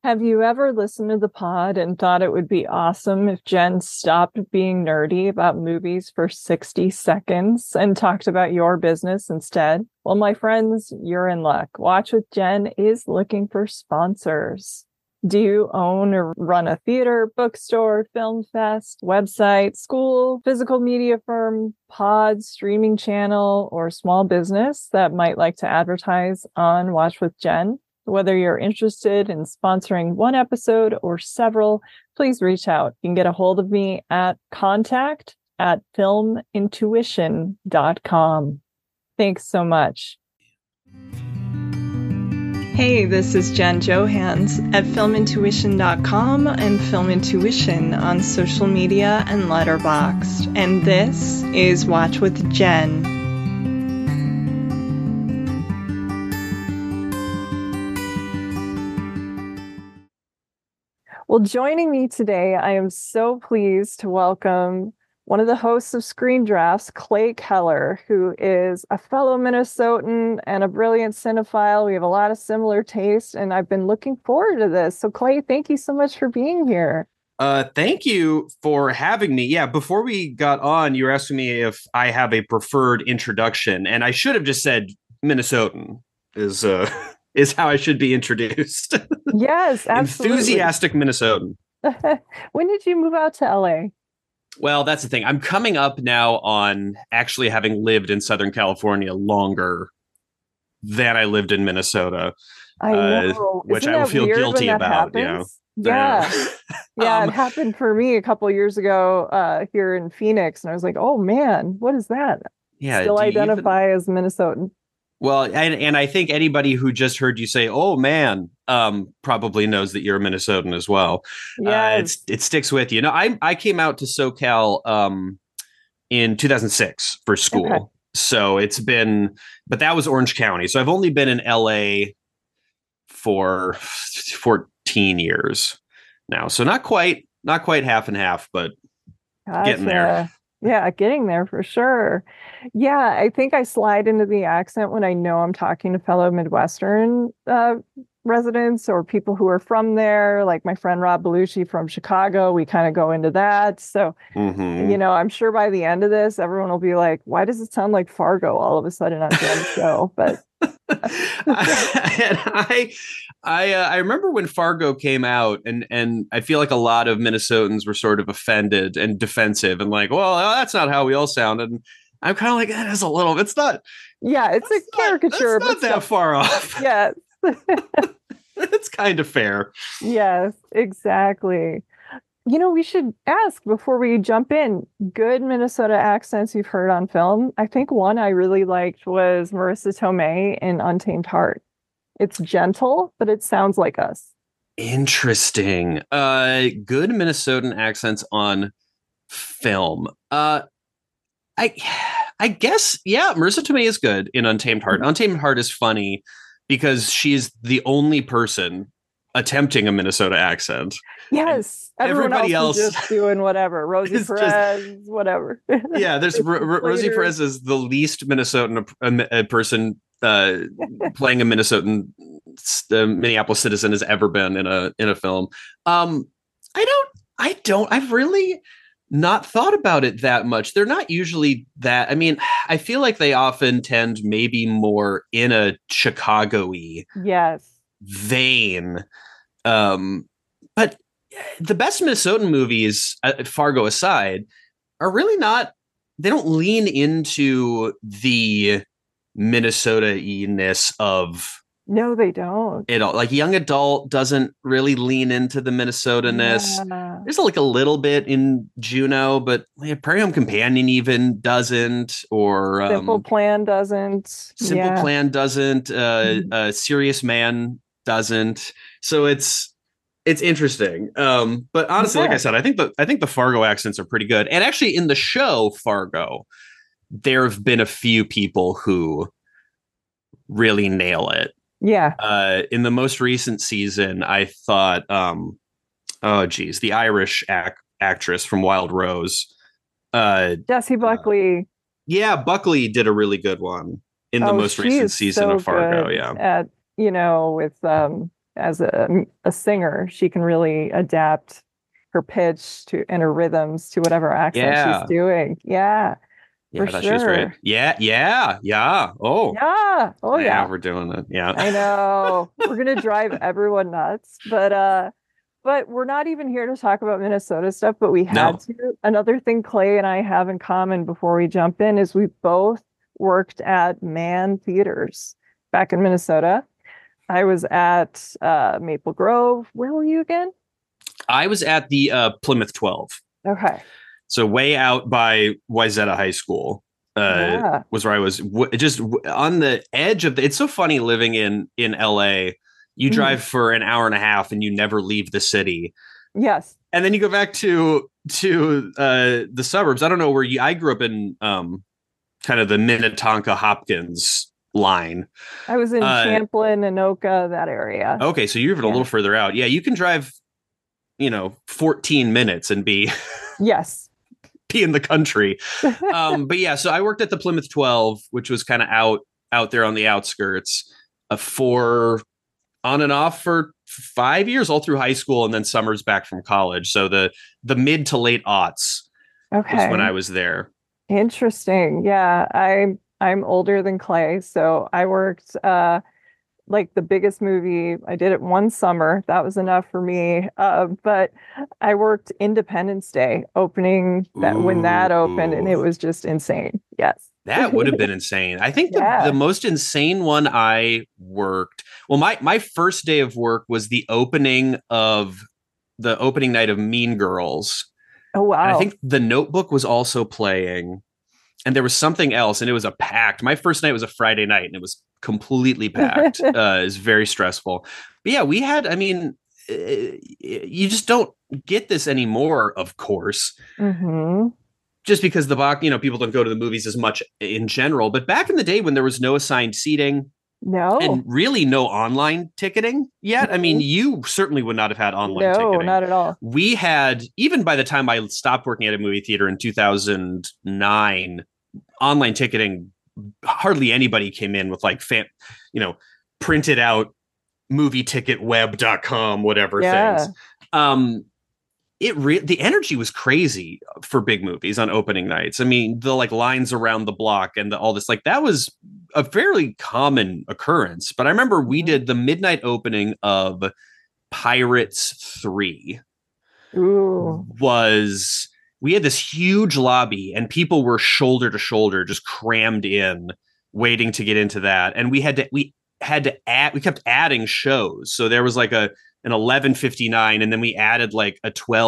Have you ever listened to the pod and thought it would be awesome if Jen stopped being nerdy about movies for 60 seconds and talked about your business instead? Well, my friends, you're in luck. Watch with Jen is looking for sponsors. Do you own or run a theater, bookstore, film fest, website, school, physical media firm, pod, streaming channel, or small business that might like to advertise on Watch with Jen? Whether you're interested in sponsoring one episode or several, please reach out. You can get a hold of me at contact@filmintuition.com. Thanks so much. Hey, this is Jen Johans at filmintuition.com and Film Intuition on social media and Letterboxd. And this is Watch with Jen. Well, joining me today, I am so pleased to welcome one of the hosts of Screen Drafts, Clay Keller, who is a fellow Minnesotan and a brilliant cinephile. We have a lot of similar tastes, and I've been looking forward to this. So, Clay, thank you so much for being here. Thank you for having me. Yeah, before we got on, you were asking me if I have a preferred introduction, and I should have just said Minnesotan is is how I should be introduced. Yes, absolutely. Enthusiastic Minnesotan. When did you move out to LA? Well, that's the thing. I'm coming up now on actually having lived in Southern California longer than I lived in Minnesota. I know. Which I will feel guilty about. Happens? Yeah. Yeah, it happened for me a couple of years ago here in Phoenix. And I was like, oh, man, what is that? Yeah, still identify as Minnesotan. Well, and I think anybody who just heard you say, oh, man, probably knows that you're a Minnesotan as well. Yeah, it sticks with you. No, I came out to SoCal in 2006 for school. Okay. So it's been, but that was Orange County. So I've only been in LA for 14 years now. So not quite half and half, but getting there. Yeah, getting there for sure. Yeah, I think I slide into the accent when I know I'm talking to fellow Midwestern residents or people who are from there, like my friend Rob Belushi from Chicago. We kind of go into that. So, I'm sure by the end of this, everyone will be like, why does it sound like Fargo all of a sudden on Jen's show? But I remember when Fargo came out, and I feel like a lot of Minnesotans were sort of offended and defensive and like, well, that's not how we all sound. And I'm kind of like, that is a little, it's not. Yeah, it's a caricature. It's not that far off. Yes. It's kind of fair. Yes, exactly. We should ask before we jump in, good Minnesota accents you've heard on film. I think one I really liked was Marissa Tomei in Untamed Heart. It's gentle, but it sounds like us. Interesting. Good Minnesotan accents on film. I guess, yeah, Marissa Tomei is good in Untamed Heart. Mm-hmm. Untamed Heart is funny because she's the only person attempting a Minnesota accent. Yes. Everybody else is just doing whatever. Rosie Perez, whatever. Yeah, there's Rosie Perez is the least Minnesotan person playing a Minnesotan Minneapolis citizen has ever been in a film. I've really not thought about it that much. They're not usually that. I mean, I feel like they often tend maybe more in a Chicago-y vein. But the best Minnesotan movies, Fargo aside, are really not. They don't lean into the Minnesota-ness of. No, they don't. It all, like Young Adult doesn't really lean into the Minnesota-ness. Yeah. There's like a little bit in Juno, but Prairie Home Companion even doesn't, or Simple Plan doesn't. Plan doesn't. Serious Man doesn't. So it's interesting. But honestly, like I said, I think the Fargo accents are pretty good. And actually, in the show Fargo, there have been a few people who really nail it. Yeah. In the most recent season, I thought, the Irish actress from Wild Rose, Jessie Buckley. Yeah, Buckley did a really good one in the most recent season of Fargo. Yeah, with as a singer, she can really adapt her pitch to and her rhythms to whatever accent she's doing. Yeah. Yeah, that she's great. Yeah. Oh. Yeah. Oh yeah. We're doing it. Yeah. I know. We're gonna drive everyone nuts. But we're not even here to talk about Minnesota stuff, but we had to. Another thing Clay and I have in common before we jump in is we both worked at Mann Theaters back in Minnesota. I was at Maple Grove. Where were you again? I was at the Plymouth 12. Okay. So way out by Wayzata High School was where I was just on the edge of it's so funny living in LA. You drive for an hour and a half and you never leave the city. Yes. And then you go back to the suburbs. I don't know where I grew up in kind of the Minnetonka Hopkins line. I was in Champlin, Anoka, that area. Okay, so you're even a little further out. Yeah, you can drive 14 minutes and be be in the country. But yeah, so I worked at the Plymouth 12, which was kind of out there on the outskirts for on and off for 5 years, all through high school, and then summers back from college. So the mid to late aughts was when I was there. Interesting. Yeah, I'm older than Clay, so I worked like the biggest movie. I did it one summer. That was enough for me. But I worked Independence Day opening when that opened, and it was just insane. Yes. That would have been insane. I think the most insane one I worked. Well, my first day of work was the opening night of Mean Girls. Oh, wow. And I think The Notebook was also playing. And there was something else, and it was a packed. My first night was a Friday night, and it was completely packed. It was very stressful. But yeah, we had, you just don't get this anymore, of course. Mm-hmm. Just because the box, people don't go to the movies as much in general. But back in the day when there was no assigned seating, and really no online ticketing yet. Mm-hmm. I mean, you certainly would not have had online ticketing. No, not at all. We had, even by the time I stopped working at a movie theater in 2009, online ticketing, hardly anybody came in with like printed out movieticketweb.com, whatever things. The energy was crazy for big movies on opening nights. I mean, the lines around the block and all this, that was a fairly common occurrence. But I remember we did the midnight opening of Pirates 3. Ooh. We had this huge lobby and people were shoulder to shoulder, just crammed in, waiting to get into that. And we kept adding shows. So there was an 11:59, and then we added a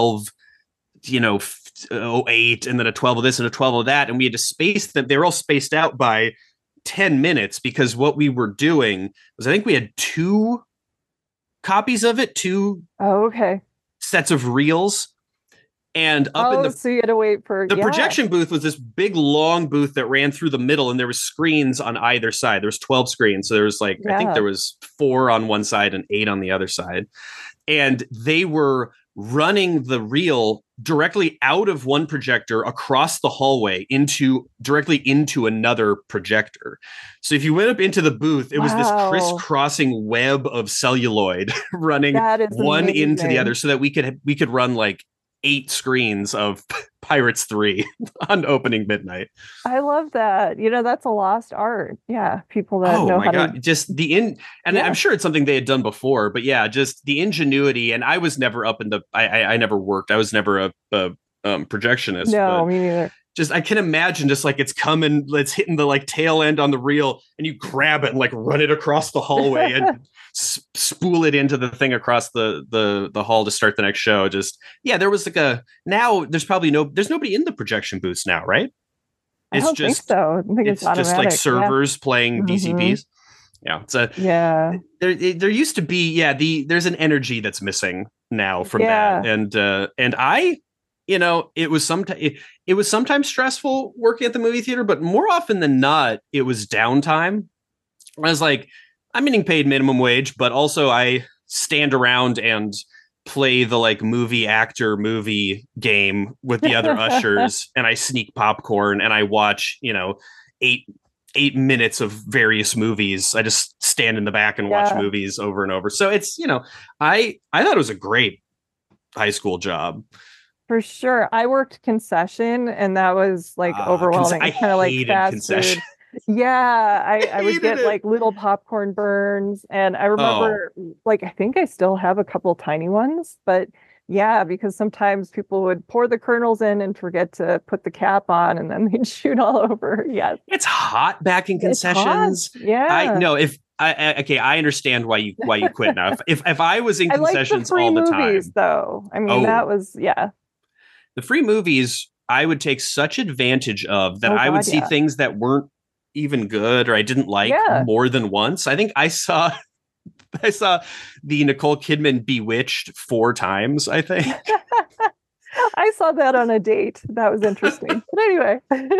12:08, and then a 12 of this and a 12 of that, and we had to space them. They were all spaced out by 10 minutes because what we were doing was, I think we had 2 copies of it, 2 sets of reels. And so you had to wait for the projection booth was this big long booth that ran through the middle, and there was screens on either side. There was 12 screens. So there was I think there was 4 on one side and 8 on the other side. And they were running the reel directly out of one projector across the hallway directly into another projector. So if you went up into the booth, it was this crisscrossing web of celluloid running one into the other, so that we could run 8 screens of Pirates 3 on opening midnight. I love that. That's a lost art. Yeah. People that know how to just I'm sure it's something they had done before, but yeah, just the ingenuity. And I was never up in I never worked. I was never a projectionist. No, me neither. Just, I can imagine just it's coming, it's hitting the tail end on the reel, and you grab it and run it across the hallway and spool it into the thing across the hall to start the next show. Just, there was now there's nobody in the projection booths now, right? I don't think so. I think it's just servers playing DCPs. Yeah. There used to be, there's an energy that's missing now from that. And I, it was sometimes stressful working at the movie theater, but more often than not, it was downtime. I was I'm getting paid minimum wage, but also I stand around and play the movie game with the other ushers, and I sneak popcorn and I watch, 8 8 minutes of various movies. I just stand in the back and watch movies over and over. So it's, I thought it was a great high school job. For sure. I worked concession, and that was like overwhelming. I kind of like fast concession. Food. Yeah, I would get like little popcorn burns, and I remember like I think I still have a couple tiny ones, but yeah, because sometimes people would pour the kernels in and forget to put the cap on, and then they'd shoot all over. Yeah, it's hot back in concessions. Yeah, I know if. I understand why you quit now. If I was in concessions all the time, though, I mean that was the free movies I would take such advantage of that I would see things that weren't even good or I didn't like more than once. I think I saw the Nicole Kidman Bewitched 4 times, I think. I saw that on a date. That was interesting. But anyway,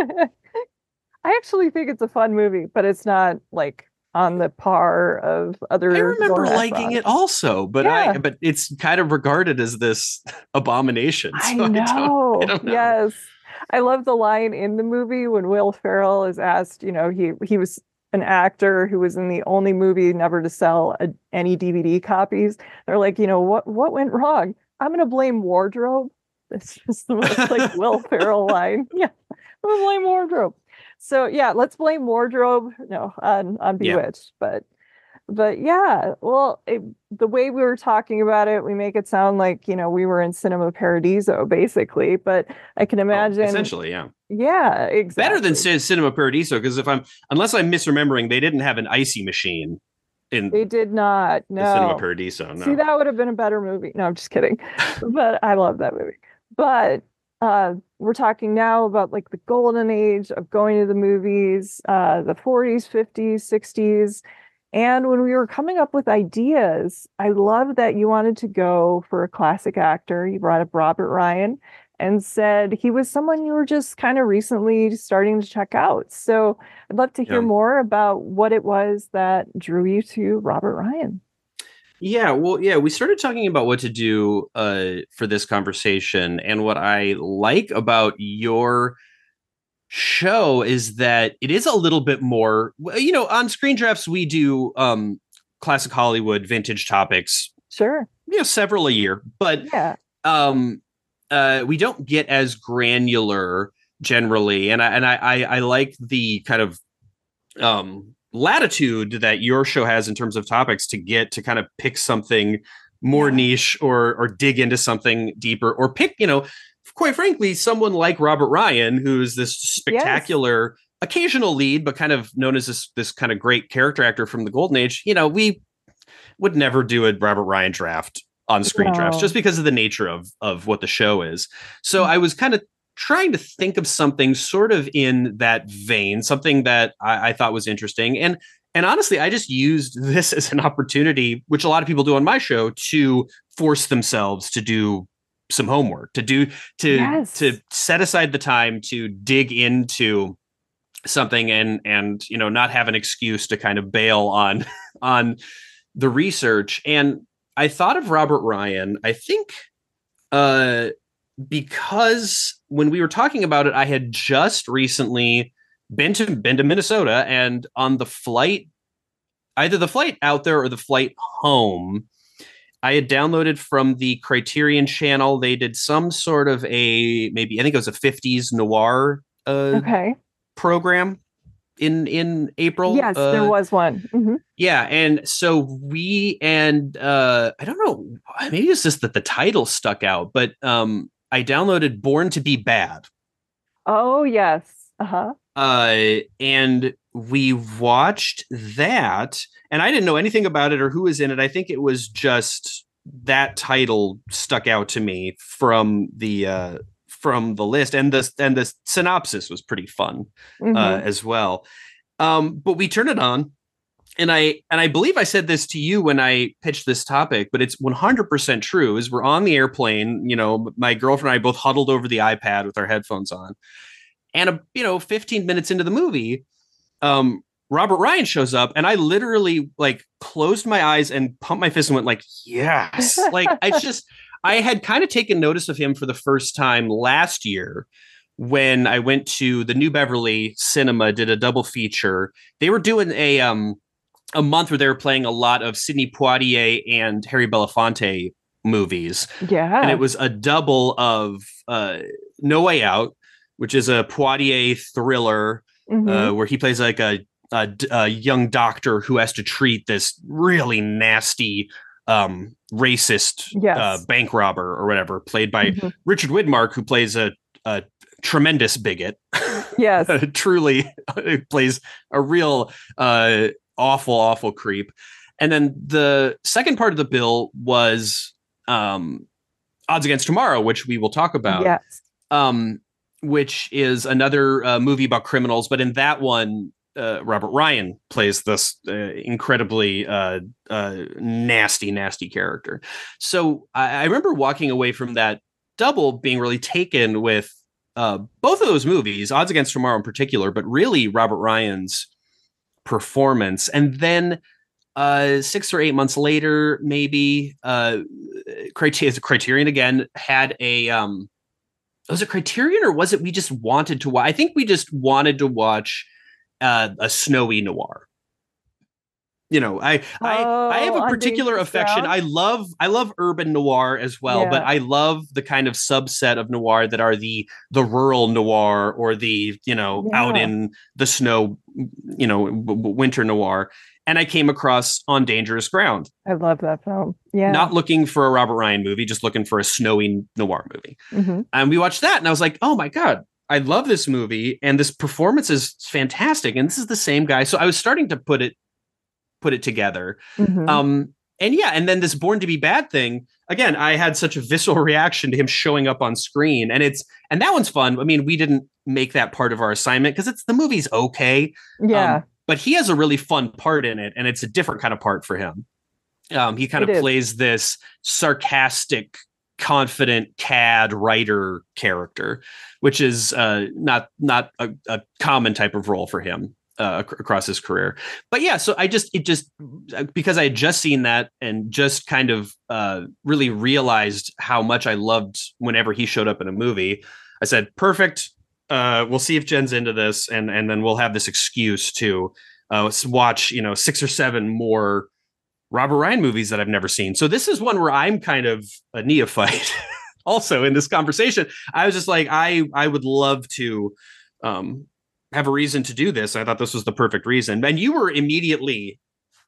I actually think it's a fun movie, but it's not like on the par of other. I remember liking it also, but but it's kind of regarded as this abomination. So I know. I don't know. Yes. I love the line in the movie when Will Ferrell is asked, he was an actor who was in the only movie never to sell any DVD copies. They're like, what went wrong? I'm going to blame wardrobe. That's just the most like Will Ferrell line. Yeah. I'm going to blame wardrobe. So yeah, let's blame wardrobe on Bewitched, but yeah, well, the way we were talking about it, we make it sound like we were in Cinema Paradiso basically, but I can imagine essentially, yeah, exactly. Better than Cinema Paradiso, because unless I'm misremembering, they didn't have an icy machine. They did not. No, Cinema Paradiso. No. See, that would have been a better movie. No, I'm just kidding. But I love that movie. But we're talking now about like the golden age of going to the movies, the 40s, 50s, 60s. And when we were coming up with ideas, I love that you wanted to go for a classic actor. You brought up Robert Ryan and said he was someone you were just kind of recently starting to check out. So I'd love to hear more about what it was that drew you to Robert Ryan. Yeah, well, we started talking about what to do for this conversation. And what I like about your show is that it is a little bit more, on Screen Drafts, we do classic Hollywood vintage topics. Sure. Several a year. But we don't get as granular generally. And I like the kind of latitude that your show has in terms of topics to get to kind of pick something more niche or dig into something deeper or pick, quite frankly, someone like Robert Ryan, who's this spectacular occasional lead, but kind of known as this kind of great character actor from the golden age. We would never do a Robert Ryan draft on Screen Drafts just because of the nature of what the show is. So I was kind of trying to think of something sort of in that vein, something that I thought was interesting. And honestly, I just used this as an opportunity, which a lot of people do on my show, to force themselves to do some homework, to set aside the time to dig into something and not have an excuse to kind of bail on the research. And I thought of Robert Ryan, I think, because when we were talking about it, I had just recently been to Minnesota, and on the flight, either the flight out there or the flight home, I had downloaded from the Criterion channel. They did some sort of I think it was a 50s noir program in April. Yes, there was one. Mm-hmm. Yeah, and so I don't know, maybe it's just that the title stuck out, but I downloaded Born to Be Bad. Oh, yes. Uh-huh. And we watched that, and I didn't know anything about it or who was in it. I think it was just that title stuck out to me from the list, and the synopsis was pretty fun as well. But we turned it on, and I believe I said this to you when I pitched this topic, but it's 100% true. Is we're on the airplane, my girlfriend and I both huddled over the iPad with our headphones on, and 15 minutes into the movie, Robert Ryan shows up, and I literally like closed my eyes and pumped my fist and went like, yes. Like I had kind of taken notice of him for the first time last year when I went to the New Beverly Cinema, did a double feature. They were doing a month where they were playing a lot of Sidney Poitier and Harry Belafonte movies. Yeah. And it was a double of No Way Out, which is a Poitier thriller where he plays like a young doctor who has to treat this really nasty racist bank robber or whatever, played by Richard Widmark, who plays a tremendous bigot. Yes. Truly plays a real awful creep. And then the second part of the bill was Odds Against Tomorrow, which we will talk about. Yes. Which is another movie about criminals, but in that one, Robert Ryan plays this incredibly nasty character. So I remember walking away from that double being really taken with both of those movies, Odds Against Tomorrow in particular, but really Robert Ryan's performance. And then 6 or 8 months later, maybe Criterion again had a was it Criterion, or was it we just wanted to watch? I think we just wanted to watch a snowy noir. You know, I have a particular affection. I love urban noir as well, but I love the kind of subset of noir that are the rural noir or the, out in the snow, winter noir. And I came across On Dangerous Ground. I love that film. Yeah. Not looking for a Robert Ryan movie, just looking for a snowy noir movie. Mm-hmm. And we watched that and I was like, oh my God, I love this movie. And this performance is fantastic. And this is the same guy. So I was starting to put it together. Mm-hmm. And then this Born to Be Bad thing, again, I had such a visceral reaction to him showing up on screen. And that one's fun. I mean, we didn't make that part of our assignment because the movie's okay. Yeah. But he has a really fun part in it, and it's a different kind of part for him. He kind of plays this sarcastic, confident cad writer character, which is not a common type of role for him across his career. But yeah, so because I had just seen that and just kind of really realized how much I loved whenever he showed up in a movie, I said, perfect. We'll see if Jen's into this, and then we'll have this excuse to watch 6 or 7 more Robert Ryan movies that I've never seen. So this is one where I'm kind of a neophyte. Also in this conversation, I was just like, I would love to have a reason to do this. I thought this was the perfect reason, and you were immediately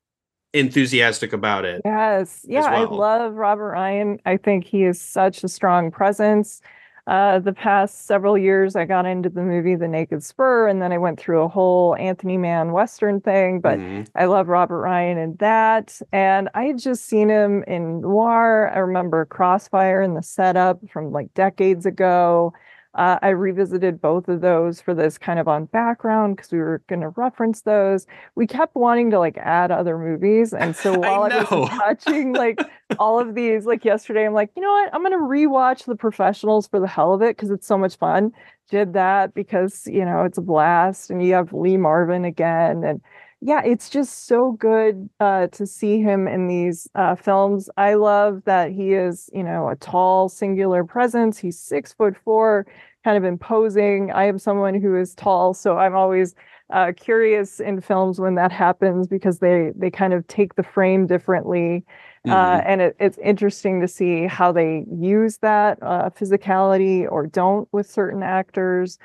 enthusiastic about it. Yes, yeah, well. I love Robert Ryan. I think he is such a strong presence. The past several years, I got into the movie The Naked Spur, and then I went through a whole Anthony Mann Western thing, but I love Robert Ryan in that. And I had just seen him in noir. I remember Crossfire in The Setup from like decades ago. I revisited both of those for this kind of on background because we were going to reference those. We kept wanting to like add other movies. And so while I was watching like all of these, like yesterday, I'm like, you know what? I'm going to rewatch The Professionals for the hell of it because it's so much fun. Did that because, it's a blast. And you have Lee Marvin again. And yeah, it's just so good to see him in these films. I love that he is, a tall, singular presence. He's 6'4", kind of imposing. I am someone who is tall, so I'm always curious in films when that happens because they kind of take the frame differently. And it's interesting to see how they use that physicality or don't with certain actors.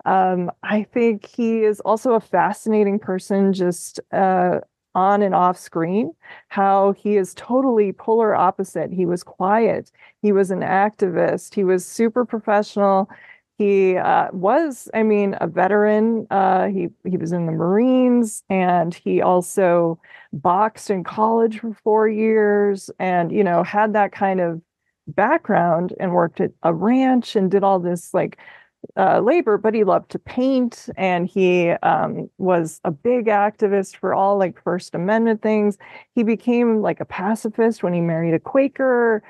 I think he is also a fascinating person just on and off screen, how he is totally polar opposite. He was quiet. He was an activist. He was super professional. He was, a veteran. He was in the Marines, and he also boxed in college for 4 years and, had that kind of background and worked at a ranch and did all this like labor, but he loved to paint, and he was a big activist for all like First Amendment things. He became like a pacifist when he married a Quaker.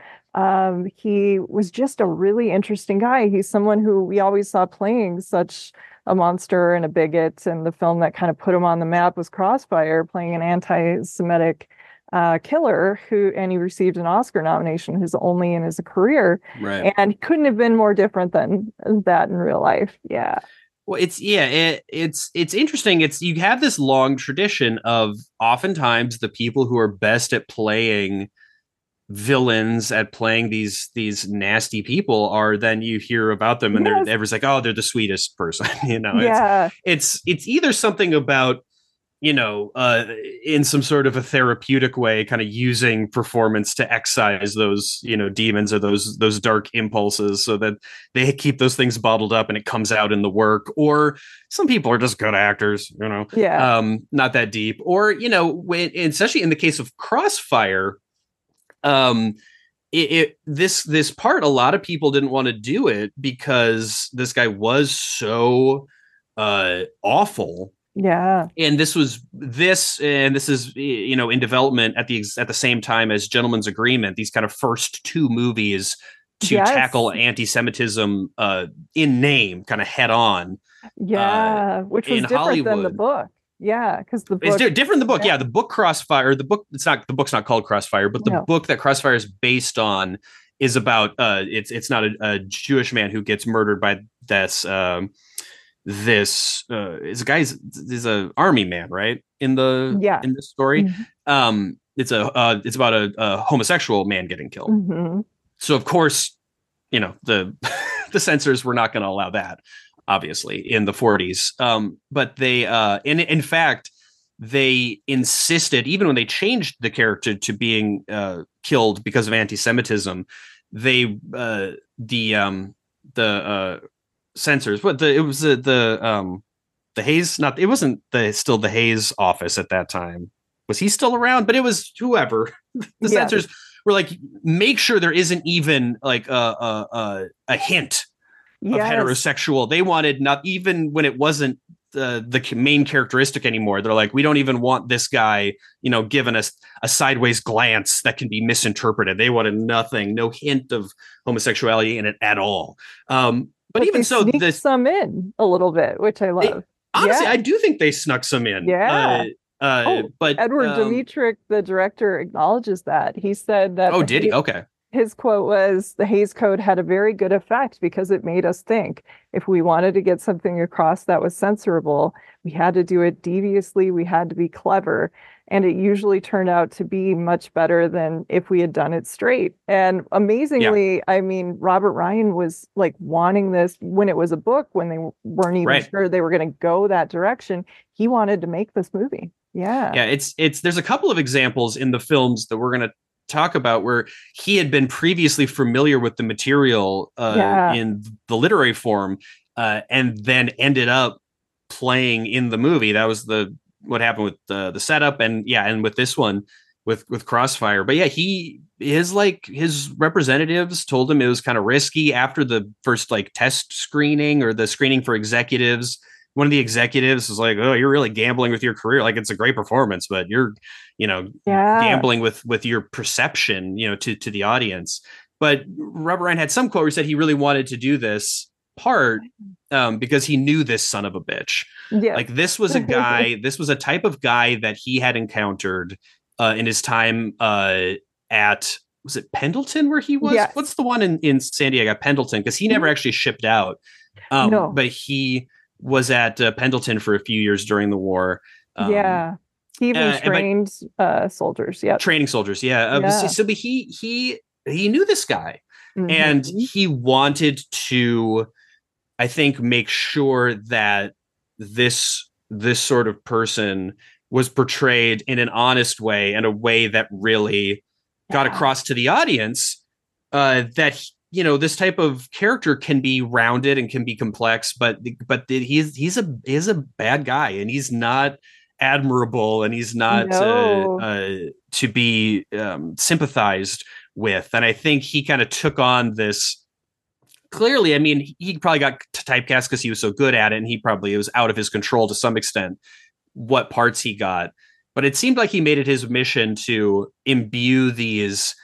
He was just a really interesting guy. He's someone who we always saw playing such a monster and a bigot, and the film that kind of put him on the map was Crossfire, playing an anti-Semitic killer and he received an Oscar nomination, his only in his career. Right. And he couldn't have been more different than that in real life. Yeah. Well, it's interesting. You have this long tradition of oftentimes the people who are best at playing villains, at playing these nasty people, are then you hear about them and everyone's like, oh, they're the sweetest person. Yeah. It's either something about, in some sort of a therapeutic way, kind of using performance to excise those, demons or those dark impulses so that they keep those things bottled up and it comes out in the work. Or some people are just good actors, not that deep. Or, especially in the case of Crossfire, this part, a lot of people didn't want to do it because this guy was so awful. Yeah. And this is in development at the same time as Gentleman's Agreement, these kind of first two movies to tackle anti-Semitism in name, kind of head on. Yeah, which was different Hollywood than the book. Yeah, because the book is different. The book, yeah, the book Crossfire. The book's not called Crossfire, but the book that Crossfire is based on is about it's not a Jewish man who gets murdered by this is a guy's is a army man, right? In this story, mm-hmm. It's about a homosexual man getting killed. Mm-hmm. So of course, the the censors were not going to allow that, obviously, in the 40s. But they in fact, they insisted, even when they changed the character to being killed because of anti-Semitism, they censors, but it was the Hayes, it wasn't still the Hayes office at that time. Was he still around? But it was whoever. The censors were like, make sure there isn't even like a hint of heterosexual. They wanted, not even when it wasn't the main characteristic anymore. They're like, we don't even want this guy, giving us a sideways glance that can be misinterpreted. They wanted nothing, no hint of homosexuality in it at all. But even so, there's some in a little bit, which I love. Honestly, I do think they snuck some in. Yeah. But Edward Dmytryk, the director, acknowledges that. He said that. Oh, did he? Okay. His quote was, "The Hays Code had a very good effect because it made us think. If we wanted to get something across that was censorable, we had to do it deviously. We had to be clever. And it usually turned out to be much better than if we had done it straight." And amazingly, I mean, Robert Ryan was like wanting this when it was a book, when they weren't even sure they were going to go that direction. He wanted to make this movie. Yeah. Yeah. There's a couple of examples in the films that we're going to talk about where he had been previously familiar with the material in the literary form, and then ended up playing in the movie. That was what happened with the setup, and with this one with Crossfire. But his representatives told him it was kind of risky after the first test screening or the screening for executives. One of the executives was like, "Oh, you're really gambling with your career. Like, it's a great performance, but you're, gambling with your perception, to the audience." But Robert Ryan had some quote where he said he really wanted to do this part because he knew this son of a bitch. Yeah. Like, this was a guy, this was a type of guy that he had encountered in his time at, was it Pendleton where he was? Yes. What's the one in San Diego? Pendleton, because he never actually shipped out. No. But he was at Pendleton for a few years during the war. He even trained soldiers. Yeah, training soldiers. So but he knew this guy, mm-hmm. and he wanted to, I think, make sure that this sort of person was portrayed in an honest way, and a way that really got across to the audience that this type of character can be rounded and can be complex, but he's a bad guy, and he's not admirable, and he's not to be sympathized with. And I think he kind of took on this. Clearly, I mean, he probably got typecast because he was so good at it, and it was out of his control to some extent what parts he got. But it seemed like he made it his mission to imbue these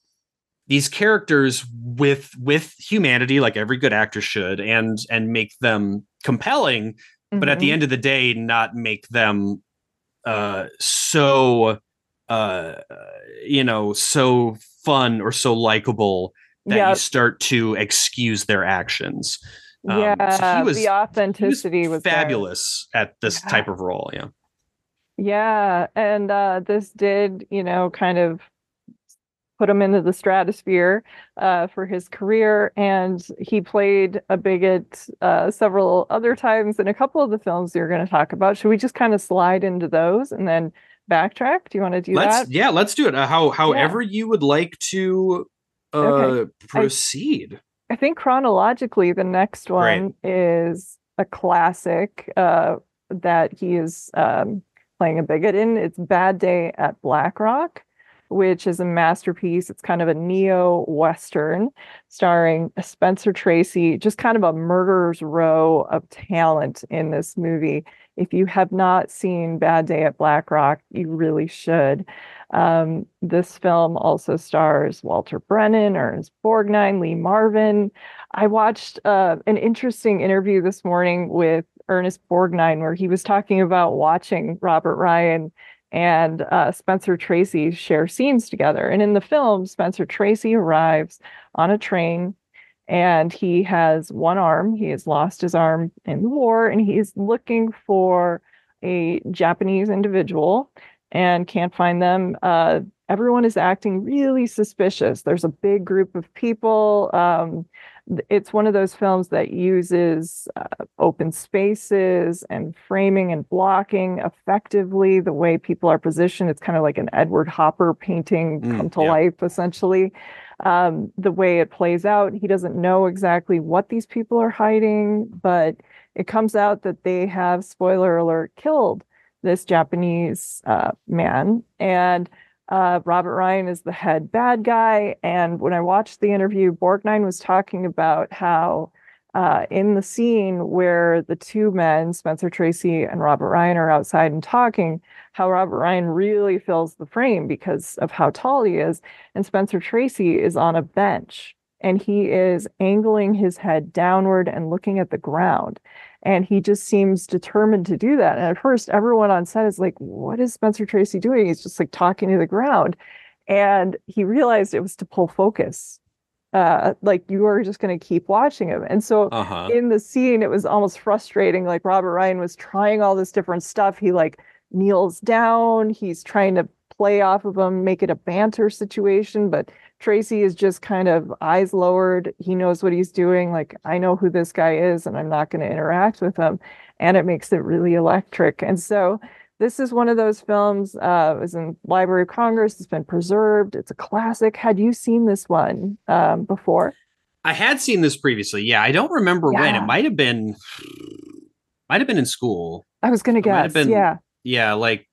characters with humanity, like every good actor should, and make them compelling, mm-hmm. but at the end of the day, not make them so uh, so fun or so likable that you start to excuse their actions. So the authenticity was fabulous there. at this type of role. Yeah. Yeah. And this did, kind of put him into the stratosphere for his career. And he played a bigot several other times in a couple of the films you're going to talk about. Should we just kind of slide into those and then backtrack? Do you want to do that? Yeah, let's do it. However you would like to proceed. I think chronologically, the next one is a classic that he is playing a bigot in. It's Bad Day at Black Rock, which is a masterpiece. It's kind of a neo-Western starring Spencer Tracy, just kind of a murderer's row of talent in this movie. If you have not seen Bad Day at Black Rock, you really should. This film also stars Walter Brennan, Ernest Borgnine, Lee Marvin. I watched an interesting interview this morning with Ernest Borgnine where he was talking about watching Robert Ryan and Spencer Tracy share scenes together. And in the film, Spencer Tracy arrives on a train and he has one arm. He has lost his arm in the war and he's looking for a Japanese individual and can't find them. Everyone is acting really suspicious. There's a big group of people. It's one of those films that uses open spaces and framing and blocking effectively the way people are positioned. It's kind of like an Edward Hopper painting come to life, essentially. The way it plays out, he doesn't know exactly what these people are hiding, but it comes out that they have, spoiler alert, killed this Japanese man. And Robert Ryan is the head bad guy. And when I watched the interview, Borgnine was talking about how in the scene where the two men, Spencer Tracy and Robert Ryan, are outside and talking, how Robert Ryan really fills the frame because of how tall he is. And Spencer Tracy is on a bench and he is angling his head downward and looking at the ground. And he just seems determined to do that. And at first, everyone on set is like, what is Spencer Tracy doing? He's just like talking to the ground. And he realized it was to pull focus. Like you are just going to keep watching him. And so in the scene, it was almost frustrating. Like Robert Ryan was trying all this different stuff. He like kneels down. He's trying to play off of him, make it a banter situation. But Tracy is just kind of eyes lowered. He knows what he's doing. Like, I know who this guy is and I'm not going to interact with him. And it makes it really electric. And so this is one of those films. It was in Library of Congress. It's been preserved. It's a classic. Had you seen this one before? I had seen this previously. Yeah, I don't remember when. It might have been in school. I was going to guess. Yeah, like,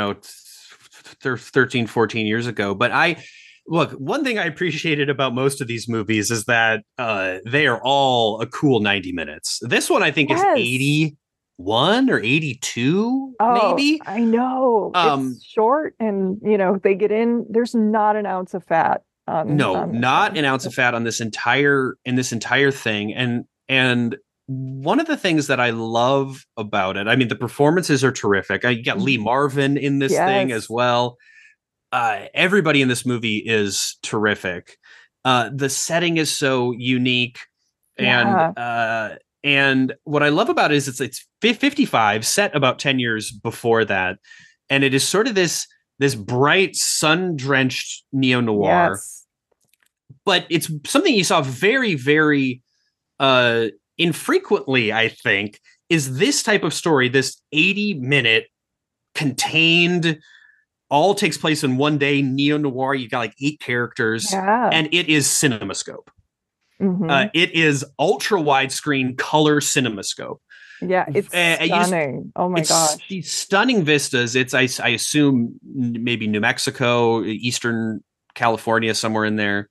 13, 14 years ago. But look, one thing I appreciated about most of these movies is that they are all a cool 90 minutes. This one, I think, is 81 or 82, maybe. I know. It's short and, they get in. There's not an ounce of fat. Not an ounce of fat on this entire thing. And one of the things that I love about it, I mean, the performances are terrific. You got Lee Marvin in this thing as well. Everybody in this movie is terrific. The setting is so unique. And what I love about it is it's 55, set about 10 years before that. And it is sort of this bright, sun-drenched neo-noir. Yes. But it's something you saw very, very infrequently, I think, is this type of story, this 80-minute contained, all takes place in one day, neo-noir. You got like 8 characters, and it is CinemaScope. It is ultra widescreen color CinemaScope. Yeah, it's stunning. Oh my gosh. These stunning vistas. It's I assume maybe New Mexico, Eastern California, somewhere in there.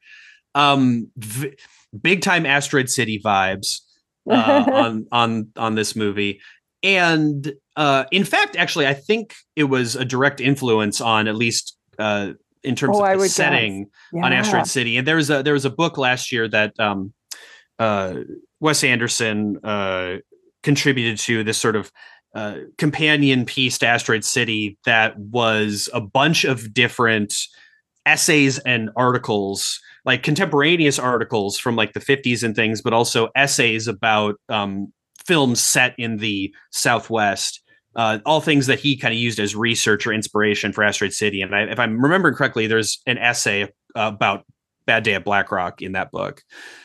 Big time Asteroid City vibes on this movie. And in fact, actually, I think it was a direct influence on, at least in terms of the setting, on Asteroid City. And there was a book last year that Wes Anderson contributed to, this sort of companion piece to Asteroid City that was a bunch of different essays and articles, like contemporaneous articles from like the 50s and things, but also essays about films set in the Southwest. All things that he kind of used as research or inspiration for Asteroid City. And if I'm remembering correctly, there's an essay about Bad Day at Black Rock in that book.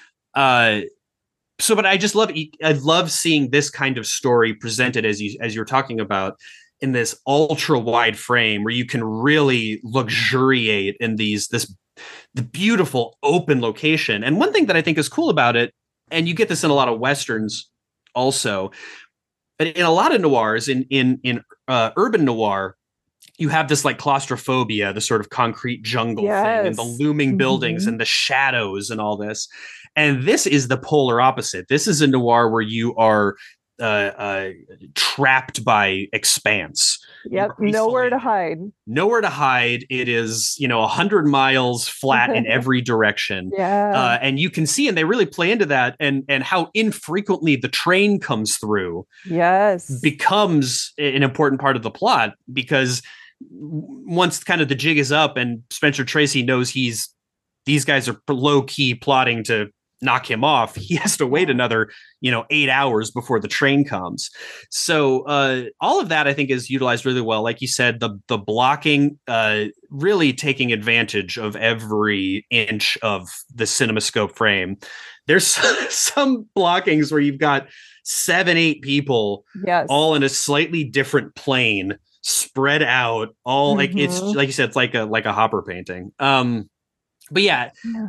But I love seeing this kind of story presented as you're talking about in this ultra wide frame where you can really luxuriate in the beautiful open location. And one thing that I think is cool about it, and you get this in a lot of Westerns also, but in a lot of noirs, in urban noir, you have this like claustrophobia, the sort of concrete jungle thing, and the looming buildings and the shadows and all this. And this is the polar opposite. This is a noir where you are trapped by expanse. Yep, nowhere to hide. Nowhere to hide. It is, 100 miles flat in every direction. Yeah. And you can see, and they really play into that, and how infrequently the train comes through. Yes. Becomes an important part of the plot, because once kind of the jig is up and Spencer Tracy knows these guys are low key plotting to knock him off, he has to wait another 8 hours before the train comes. So all of that I think is utilized really well. Like you said, the blocking, really taking advantage of every inch of the CinemaScope frame. There's some blockings where you've got 7-8 people, all in a slightly different plane, spread out, all like it's like you said, it's like a Hopper painting. But yeah.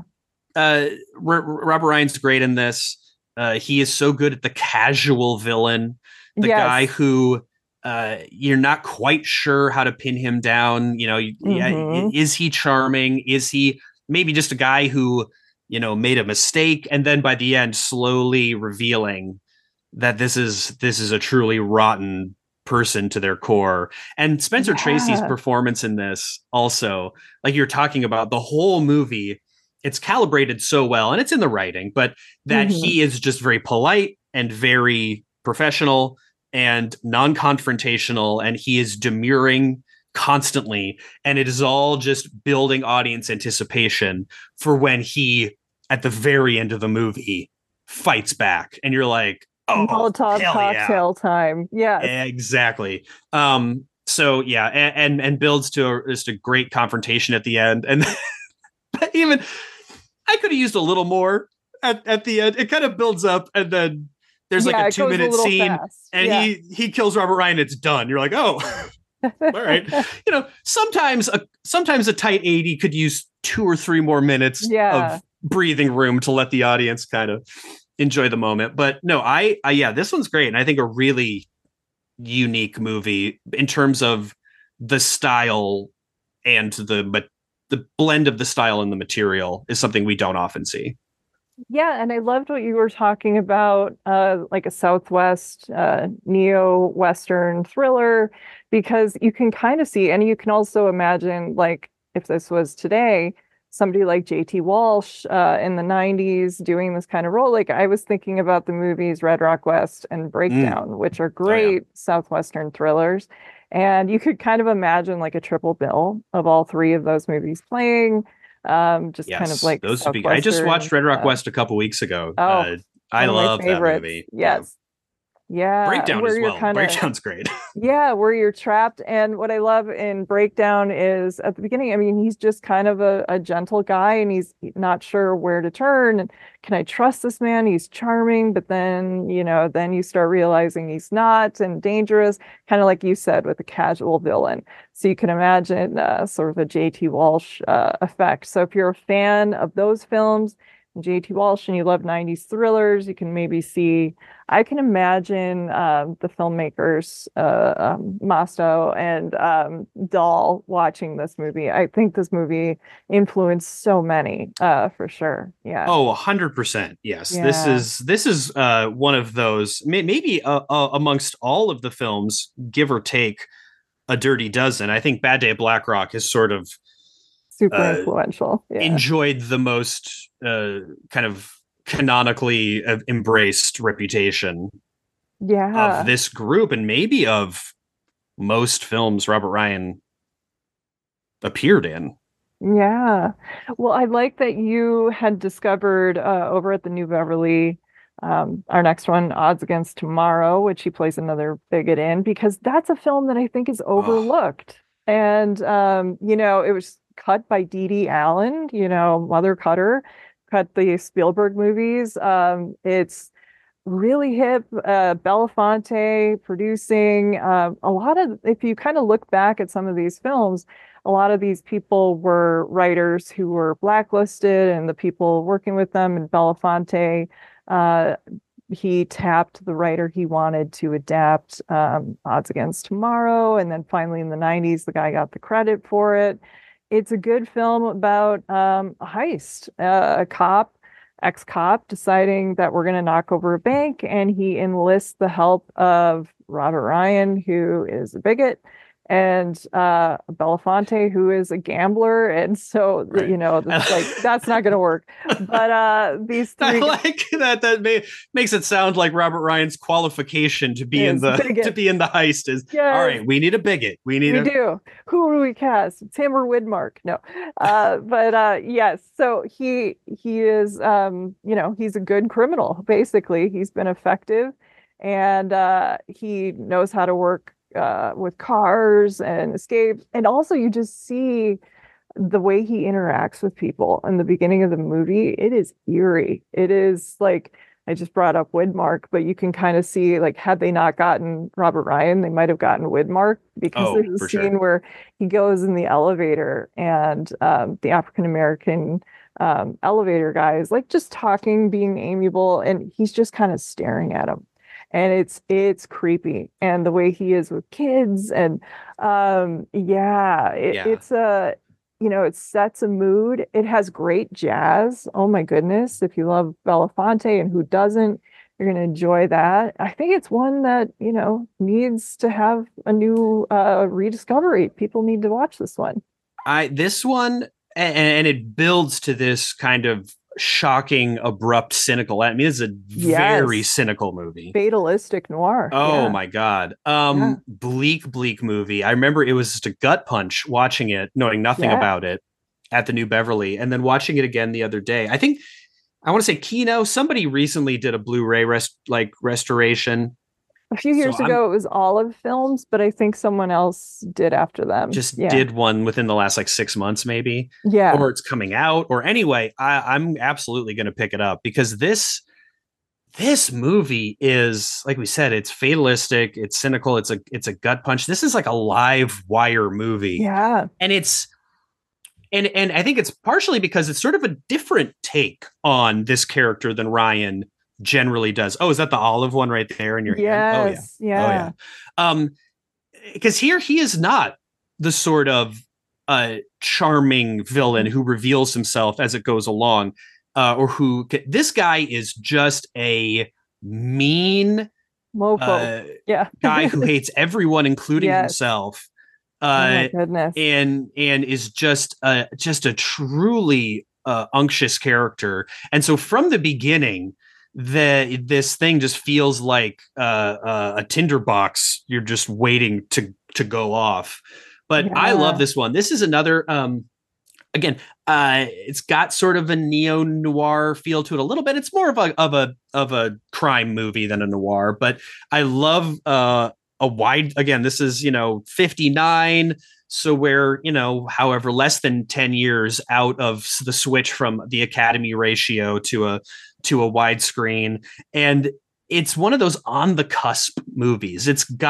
Robert Ryan's great in this. He is so good at the casual villain, the guy who you're not quite sure how to pin him down. Is he charming? Is he maybe just a guy who made a mistake, and then by the end slowly revealing that this is a truly rotten person to their core. And Spencer Tracy's performance in this also, like you're talking about, the whole movie, it's calibrated so well, and it's in the writing, but that he is just very polite and very professional and non-confrontational, and he is demurring constantly, and it is all just building audience anticipation for when he, at the very end of the movie, fights back, and you're like, oh, Molotov cocktail time. Yeah, exactly. So yeah, and builds to just a great confrontation at the end, and even I could have used a little more at the end. It kind of builds up, and then there's like a 2-minute scene, fast. And he kills Robert Ryan. It's done. You're like, oh, all right. Sometimes a tight 80 could use 2 or 3 more minutes of breathing room to let the audience kind of enjoy the moment. But no, I this one's great, and I think a really unique movie in terms of the style and the blend of the style and the material is something we don't often see. Yeah, and I loved what you were talking about, like a Southwest neo-Western thriller, because you can kind of see, and you can also imagine, like, if this was today, somebody like J.T. Walsh in the 90s doing this kind of role. Like, I was thinking about the movies Red Rock West and Breakdown, which are great Southwestern thrillers. And you could kind of imagine like a triple bill of all 3 of those movies playing. Kind of like those would be. I just watched Red Rock West a couple weeks ago. I love that movie. Yes. Yeah. Breakdown as well. Breakdown's great. Yeah, where you're trapped. And what I love in Breakdown is at the beginning, I mean, he's just kind of a gentle guy, and he's not sure where to turn. And can I trust this man? He's charming, but then, then you start realizing he's not, and dangerous, kind of like you said, with a casual villain. So you can imagine sort of a J.T. Walsh effect. So if you're a fan of those films, J.T. Walsh, and you love 90s thrillers, you can maybe see, I can imagine the filmmakers, Masto and Dahl, watching this movie. I think this movie influenced so many, for sure. Yeah. Oh, 100%. Yes. Yeah. This is one of those, maybe amongst all of the films, give or take a dirty dozen. I think Bad Day at Black Rock is sort of super influential. Yeah. Enjoyed the most kind of canonically embraced reputation Yeah. this group, and maybe of most films Robert Ryan appeared in. Yeah. Well, I like that you had discovered over at the New Beverly, our next one, Odds Against Tomorrow, which he plays another bigot in, because that's a film that I think is Oh, overlooked. And, it was cut by Dee Dee Allen, Mother Cutter, cut the Spielberg movies. It's really hip. Belafonte producing a lot of, if you kind of look back at some of these films, a lot of these people were writers who were blacklisted, and the people working with them. And Belafonte, uh, he tapped the writer he wanted to adapt Odds Against Tomorrow. And then finally in the 90s, the guy got the credit for it. It's a good film about a heist, a cop ex-cop deciding that we're going to knock over a bank, and he enlists the help of Robert Ryan, who is a bigot, and Belafonte, who is a gambler. And so, right. that's not going to work. But these I three like that. Makes it sound like Robert Ryan's qualification to be in is the bigot. heist is all Yes, right. We need a bigot. we do. Who do we cast? It's him or Widmark? No. But yes, so he is he's a good criminal, basically. He's been effective, and he knows how to work with cars and escape. And also you just see the way he interacts with people in the beginning of the movie. It is eerie. It is like, I just brought up Widmark, but you can kind of see, like, had they not gotten Robert Ryan, they might have gotten Widmark, because Oh, there's a for scene sure. where he goes in the elevator, and the African American elevator guy is like just talking, being amiable, and he's just kind of staring at him. And it's creepy. And the way he is with kids, and yeah, Yeah. it's a, it sets a mood. It has great jazz. Oh my goodness. If you love Belafonte, and who doesn't, you're going to enjoy that. I think it's one that, needs to have a new rediscovery. People need to watch this one. This one, and it builds to this kind of shocking, abrupt, cynical. I mean, it's a very Yes. cynical movie. Fatalistic noir. Oh Yeah. my God. Yeah. Bleak movie. I remember it was just a gut punch watching it, knowing nothing Yeah. about it at the New Beverly, and then watching it again the other day. I think I want to say Kino, somebody recently did a Blu-ray restoration. A few So years I'm ago, it was Olive Films, but I think someone else did after them. just Yeah. did one within the last like 6 months, maybe, Yeah. or it's coming out, or anyway, I'm absolutely going to pick it up because this movie is, like we said, it's fatalistic, it's cynical, it's a gut punch. This is like a live wire movie, Yeah. and it's and I think it's partially because it's sort of a different take on this character than Ryan generally does. Oh, is that the olive one right there in your hand? Oh yeah, Yes. oh yeah. Yeah. Um, because here he is not the sort of charming villain who reveals himself as it goes along, or who this guy is just a mean Mofo. Yeah. guy who hates everyone, including Yes. himself, Oh my uh, goodness. and is just a truly unctuous character. And so from the beginning, this thing just feels like a tinderbox. You're just waiting to go off. But I love Yeah. this one. This is another again, it's got sort of a neo noir feel to it a little bit. It's more of a crime movie than a noir, but I love a wide. Again, this is 59, so we're however less than 10 years out of the switch from the Academy ratio to a widescreen, and it's one of those on the cusp movies.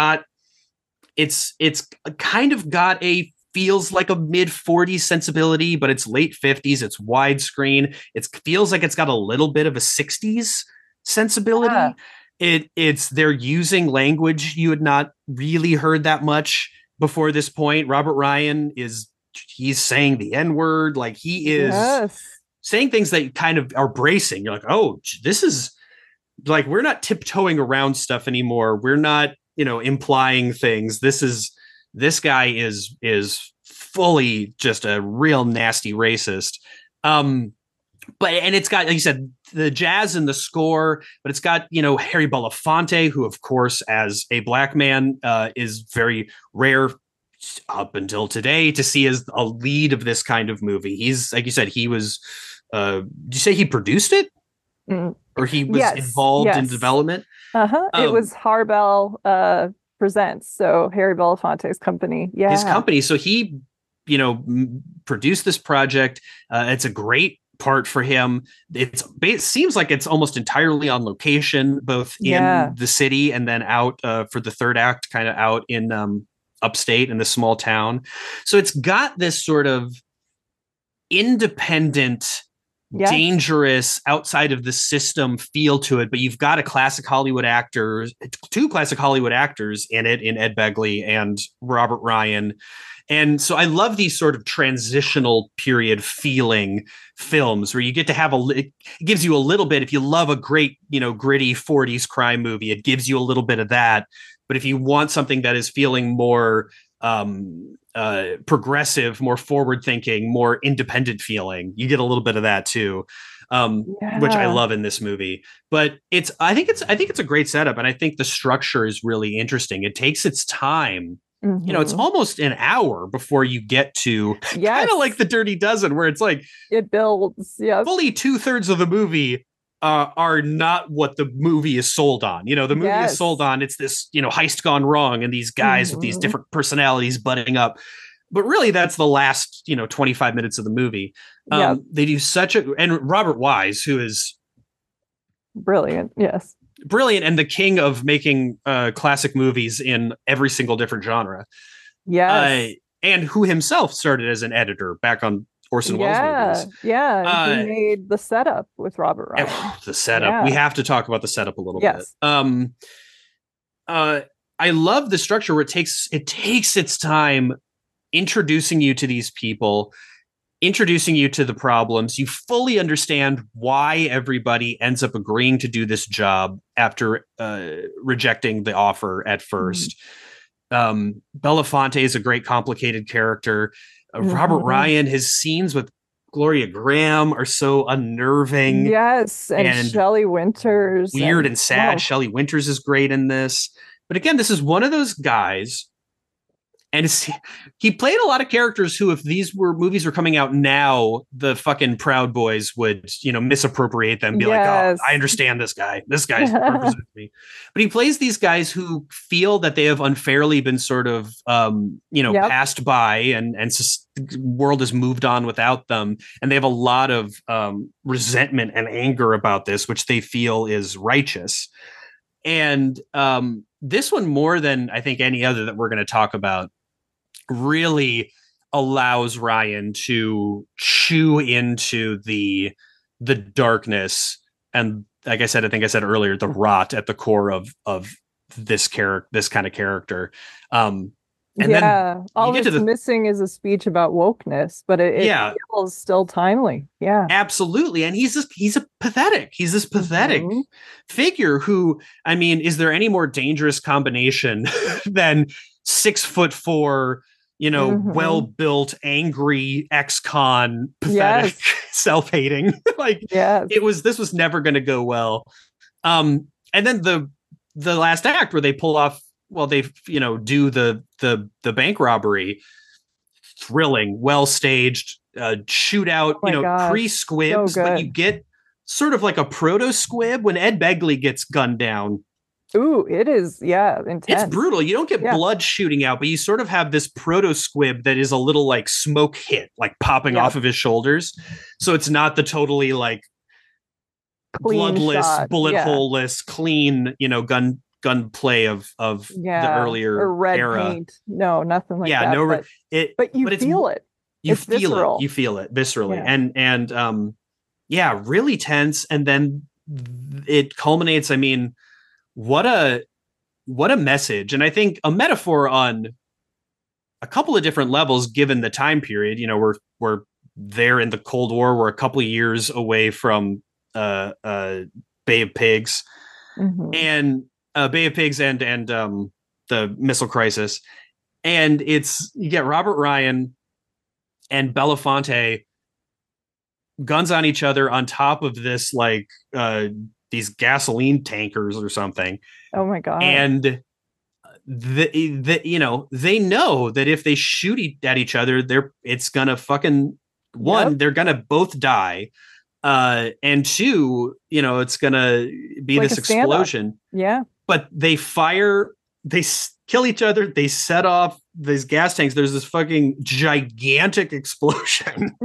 It's kind of got a feels like a mid 40s sensibility, but it's late 50s. It's widescreen. It feels like it's got a little bit of a 60s sensibility. Yeah. It's they're using language you had not really heard that much before this point. Robert Ryan he's saying the N-word, like he is Yes. saying things that kind of are bracing. You're like, oh, this is like, we're not tiptoeing around stuff anymore. We're not, implying things. This guy is fully just a real nasty racist. and it's got, like you said, the jazz and the score, but it's got, Harry Belafonte, who of course, as a black man, is very rare up until today to see as a lead of this kind of movie. He's, like you said, he was, did you say he produced it? Or he was involved in development? It was Harbell Presents, so Harry Belafonte's company. Yeah, his company. So he, produced this project. It's a great part for him. It seems like it's almost entirely on location, both in the city and then out for the third act, kind of out in upstate in the small town. So it's got this sort of independent, dangerous, outside of the system feel to it, but you've got two classic Hollywood actors in it, in Ed Begley and Robert Ryan. And so I love these sort of transitional period feeling films where you get to have it gives you a little bit, if you love a great, gritty 40s crime movie, it gives you a little bit of that. But if you want something that is feeling more progressive, more forward thinking, more independent feeling, you get a little bit of that too. Which I love in this movie. But I think it's a great setup, and I think the structure is really interesting. It takes its time. It's almost an hour before you get to kind of like The Dirty Dozen, where it's like it builds. Fully 2/3 of the movie are not what the movie is sold on. The movie is sold on, it's this, heist gone wrong and these guys with these different personalities butting up. But really, that's the last, 25 minutes of the movie. They do and Robert Wise, who is brilliant. Yes. Brilliant, and the king of making classic movies in every single different genre. Yes. And who himself started as an editor back on Orson Welles movies. Yeah. He made The Setup with Robert Ryan. The Setup. Yeah. We have to talk about The Setup a little bit. I love the structure where it takes its time introducing you to these people, introducing you to the problems. You fully understand why everybody ends up agreeing to do this job after rejecting the offer at first. Belafonte is a great, complicated character. Robert Ryan, his scenes with Gloria Graham are so unnerving. Yes, and Shelley Winters. Weird and sad. Wow. Shelley Winters is great in this. But again, this is one of those guys, and he played a lot of characters who, if these movies were coming out now, the fucking Proud Boys would, misappropriate them, be like, oh, I understand this guy. This guy represents me. But he plays these guys who feel that they have unfairly been sort of, passed by, and the world has moved on without them. And they have a lot of resentment and anger about this, which they feel is righteous. And this one, more than I think any other that we're going to talk about, really allows Ryan to chew into the darkness, and like I think I said earlier, the rot at the core of this kind of character. And then all it's missing is a speech about wokeness, but it feels still timely. Yeah, absolutely. And he's this pathetic figure who, I mean, is there any more dangerous combination than 6'4", well-built, angry ex-con, pathetic, self-hating? This was never going to go well. And then the last act where they pull off, they do the bank robbery, thrilling, well staged shootout, pre-squibs, so but you get sort of like a proto squib when Ed Begley gets gunned down. Ooh, it is, intense. It's brutal. You don't get blood shooting out, but you sort of have this proto squib that is a little like smoke hit, like popping off of his shoulders. So it's not the totally like clean bloodless, bullet hole-less, clean, gun play of the earlier or red era. Paint. No, nothing like that. But you feel it. You feel it viscerally. And really tense. And then it culminates. I mean, what a message. And I think a metaphor on a couple of different levels, given the time period. We're there in the Cold War. We're a couple of years away from Bay of Pigs. And Bay of Pigs and the Missile Crisis. And you get Robert Ryan and Belafonte guns on each other on top of this, like, these gasoline tankers or something. Oh my God. And they know that if they shoot at each other, it's gonna fucking, one, they're gonna both die. And two, it's gonna be like this explosion. Yeah. But they kill each other. They set off these gas tanks. There's this fucking gigantic explosion.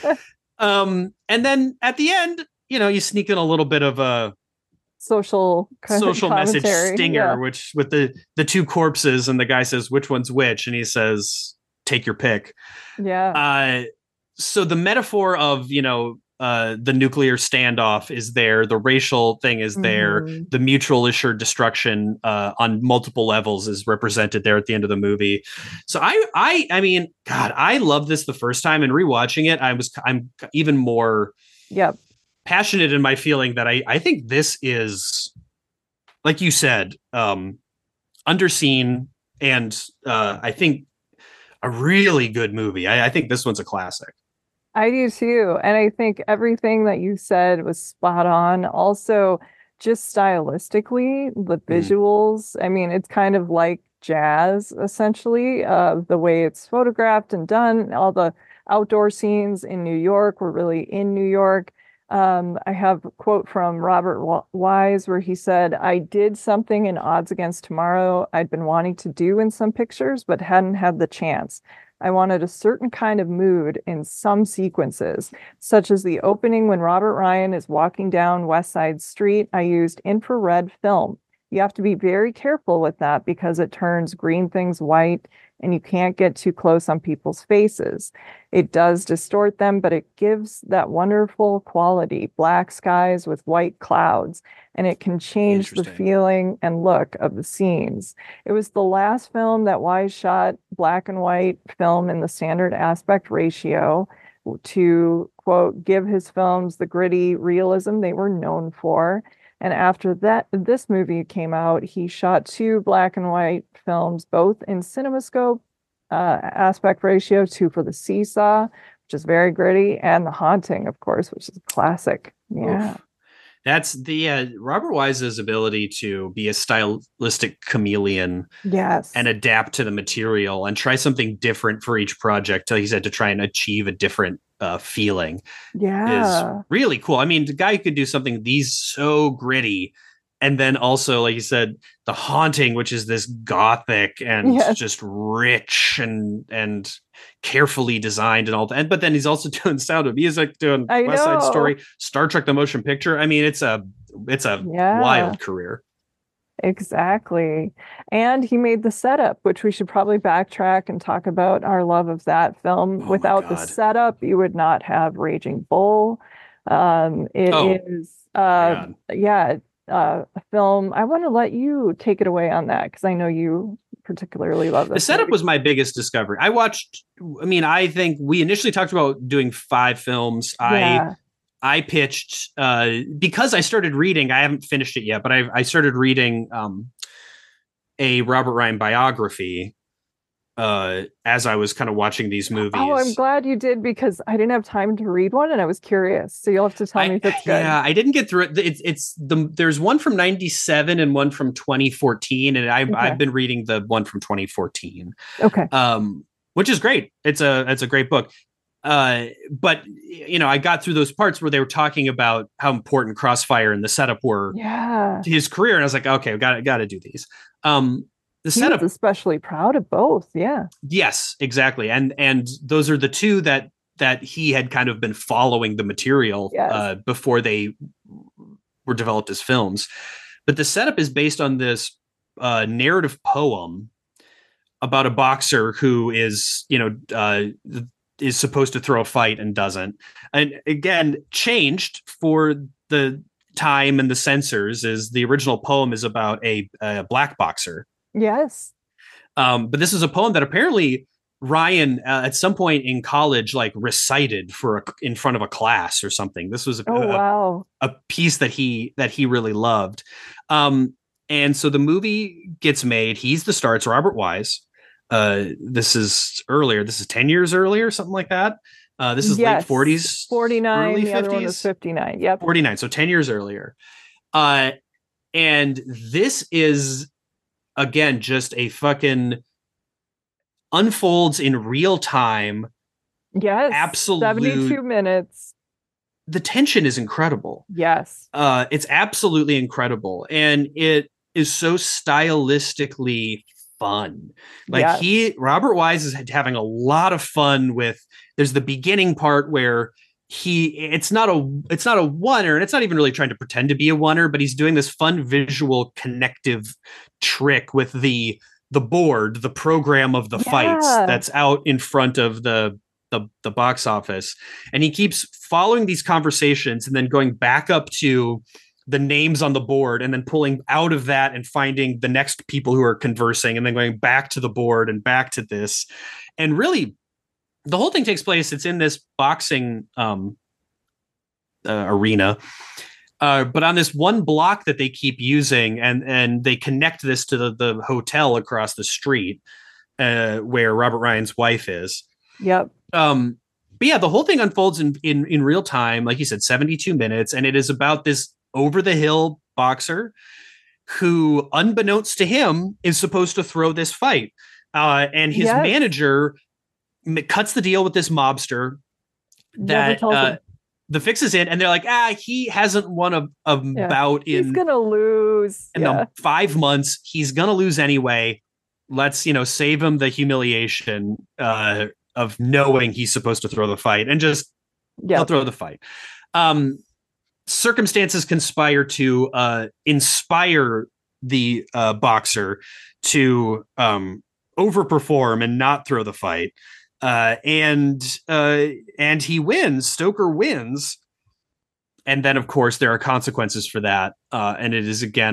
And then at the end, you sneak in a little bit of a social message stinger, which with the two corpses, and the guy says, which one's which? And he says, take your pick. Yeah. So the metaphor of, the nuclear standoff is there. The racial thing is there. Mm-hmm. The mutual assured destruction on multiple levels is represented there at the end of the movie. So I mean, God, I loved this the first time, and rewatching it, I'm even more passionate in my feeling that I think this is, like you said, underseen, and I think a really good movie. I think this one's a classic. I do too. And I think everything that you said was spot on. Also, just stylistically, the visuals, I mean, it's kind of like jazz, essentially, the way it's photographed and done. All the outdoor scenes in New York were really in New York. I have a quote from Robert Wise where he said, I did something in Odds Against Tomorrow I'd been wanting to do in some pictures, but hadn't had the chance. I wanted a certain kind of mood in some sequences, such as the opening when Robert Ryan is walking down West Side Street. I used infrared film. You have to be very careful with that because it turns green things white and you can't get too close on people's faces. It does distort them, but it gives that wonderful quality, black skies with white clouds, and it can change the feeling and look of the scenes. It was the last film that Wise shot black and white film in the standard aspect ratio to, quote, give his films the gritty realism they were known for. And after that, this movie came out, he shot 2 black and white films, both in CinemaScope aspect ratio, 2 for The Seesaw, which is very gritty, and The Haunting, of course, which is a classic. Yeah. Oof. That's the Robert Wise's ability to be a stylistic chameleon, yes, and adapt to the material and try something different for each project. He said to try and achieve a different feeling, is really cool. I mean, the guy could do something these so gritty, and then also, like you said, The Haunting, which is this gothic and just rich and carefully designed and all that. But then he's also doing Sound of Music, doing West Side Story, Star Trek: The Motion Picture. I mean, it's a wild career. Exactly. And he made The Setup, which we should probably backtrack and talk about our love of that film. Without The Setup, you would not have Raging Bull. It is a film. I want to let you take it away on that because I know you particularly love this. The Setup was my biggest discovery. I think we initially talked about doing 5 films. I pitched because I started reading. I haven't finished it yet, but I started reading a Robert Ryan biography as I was kind of watching these movies. Oh, I'm glad you did because I didn't have time to read one and I was curious. So you'll have to tell me if it's good. Yeah, I didn't get through it. There's one from 97 and one from 2014, and I've been reading the one from 2014. Okay. Which is great. It's a great book. But I got through those parts where they were talking about how important Crossfire and The Setup were to his career, and I was like, okay, got to do these. The Setup, was especially proud of both. Yeah. Yes, exactly. And those are the 2 that he had kind of been following the material before they were developed as films. But The Setup is based on this narrative poem about a boxer who is supposed to throw a fight and doesn't. And again, changed for the time and the censors. Is the original poem is about a black boxer. Yes. But this is a poem that apparently Ryan at some point in college recited in front of a class or something. This was a piece that he really loved. And so the movie gets made. He's the star. It's Robert Wise. This is earlier. This is 10 years earlier, something like that. This is late 40s, 49. early the 50s. Other one was 59. Yep. 49. So 10 years earlier. And this is, again, just a fucking unfolds in real time. Yes. Absolute 72 minutes. The tension is incredible. Yes. It's absolutely incredible. And it is so stylistically fun. Like Robert Wise is having a lot of fun with, there's the beginning part where it's not a oneer, and it's not even really trying to pretend to be a oneer, but he's doing this fun visual connective trick with the board, the program of the fights that's out in front of the box office. And he keeps following these conversations and then going back up to the names on the board and then pulling out of that and finding the next people who are conversing and then going back to the board and back to this. And really, the whole thing takes place, it's in this boxing arena, but on this one block that they keep using, and they connect this to the hotel across the street where Robert Ryan's wife is. Yep. But yeah, the whole thing unfolds in real time, like you said, 72 minutes, and it is about this over-the-hill boxer who, unbeknownst to him, is supposed to throw this fight. And his manager cuts the deal with this mobster that the fix is in, and they're like, he hasn't won a bout in, he's gonna lose in 5 months. He's gonna lose anyway. Let's save him the humiliation of knowing he's supposed to throw the fight, and just he'll throw the fight. Circumstances conspire to inspire the boxer to overperform and not throw the fight. And he wins. Stoker wins. And then, of course, there are consequences for that. And it is, again,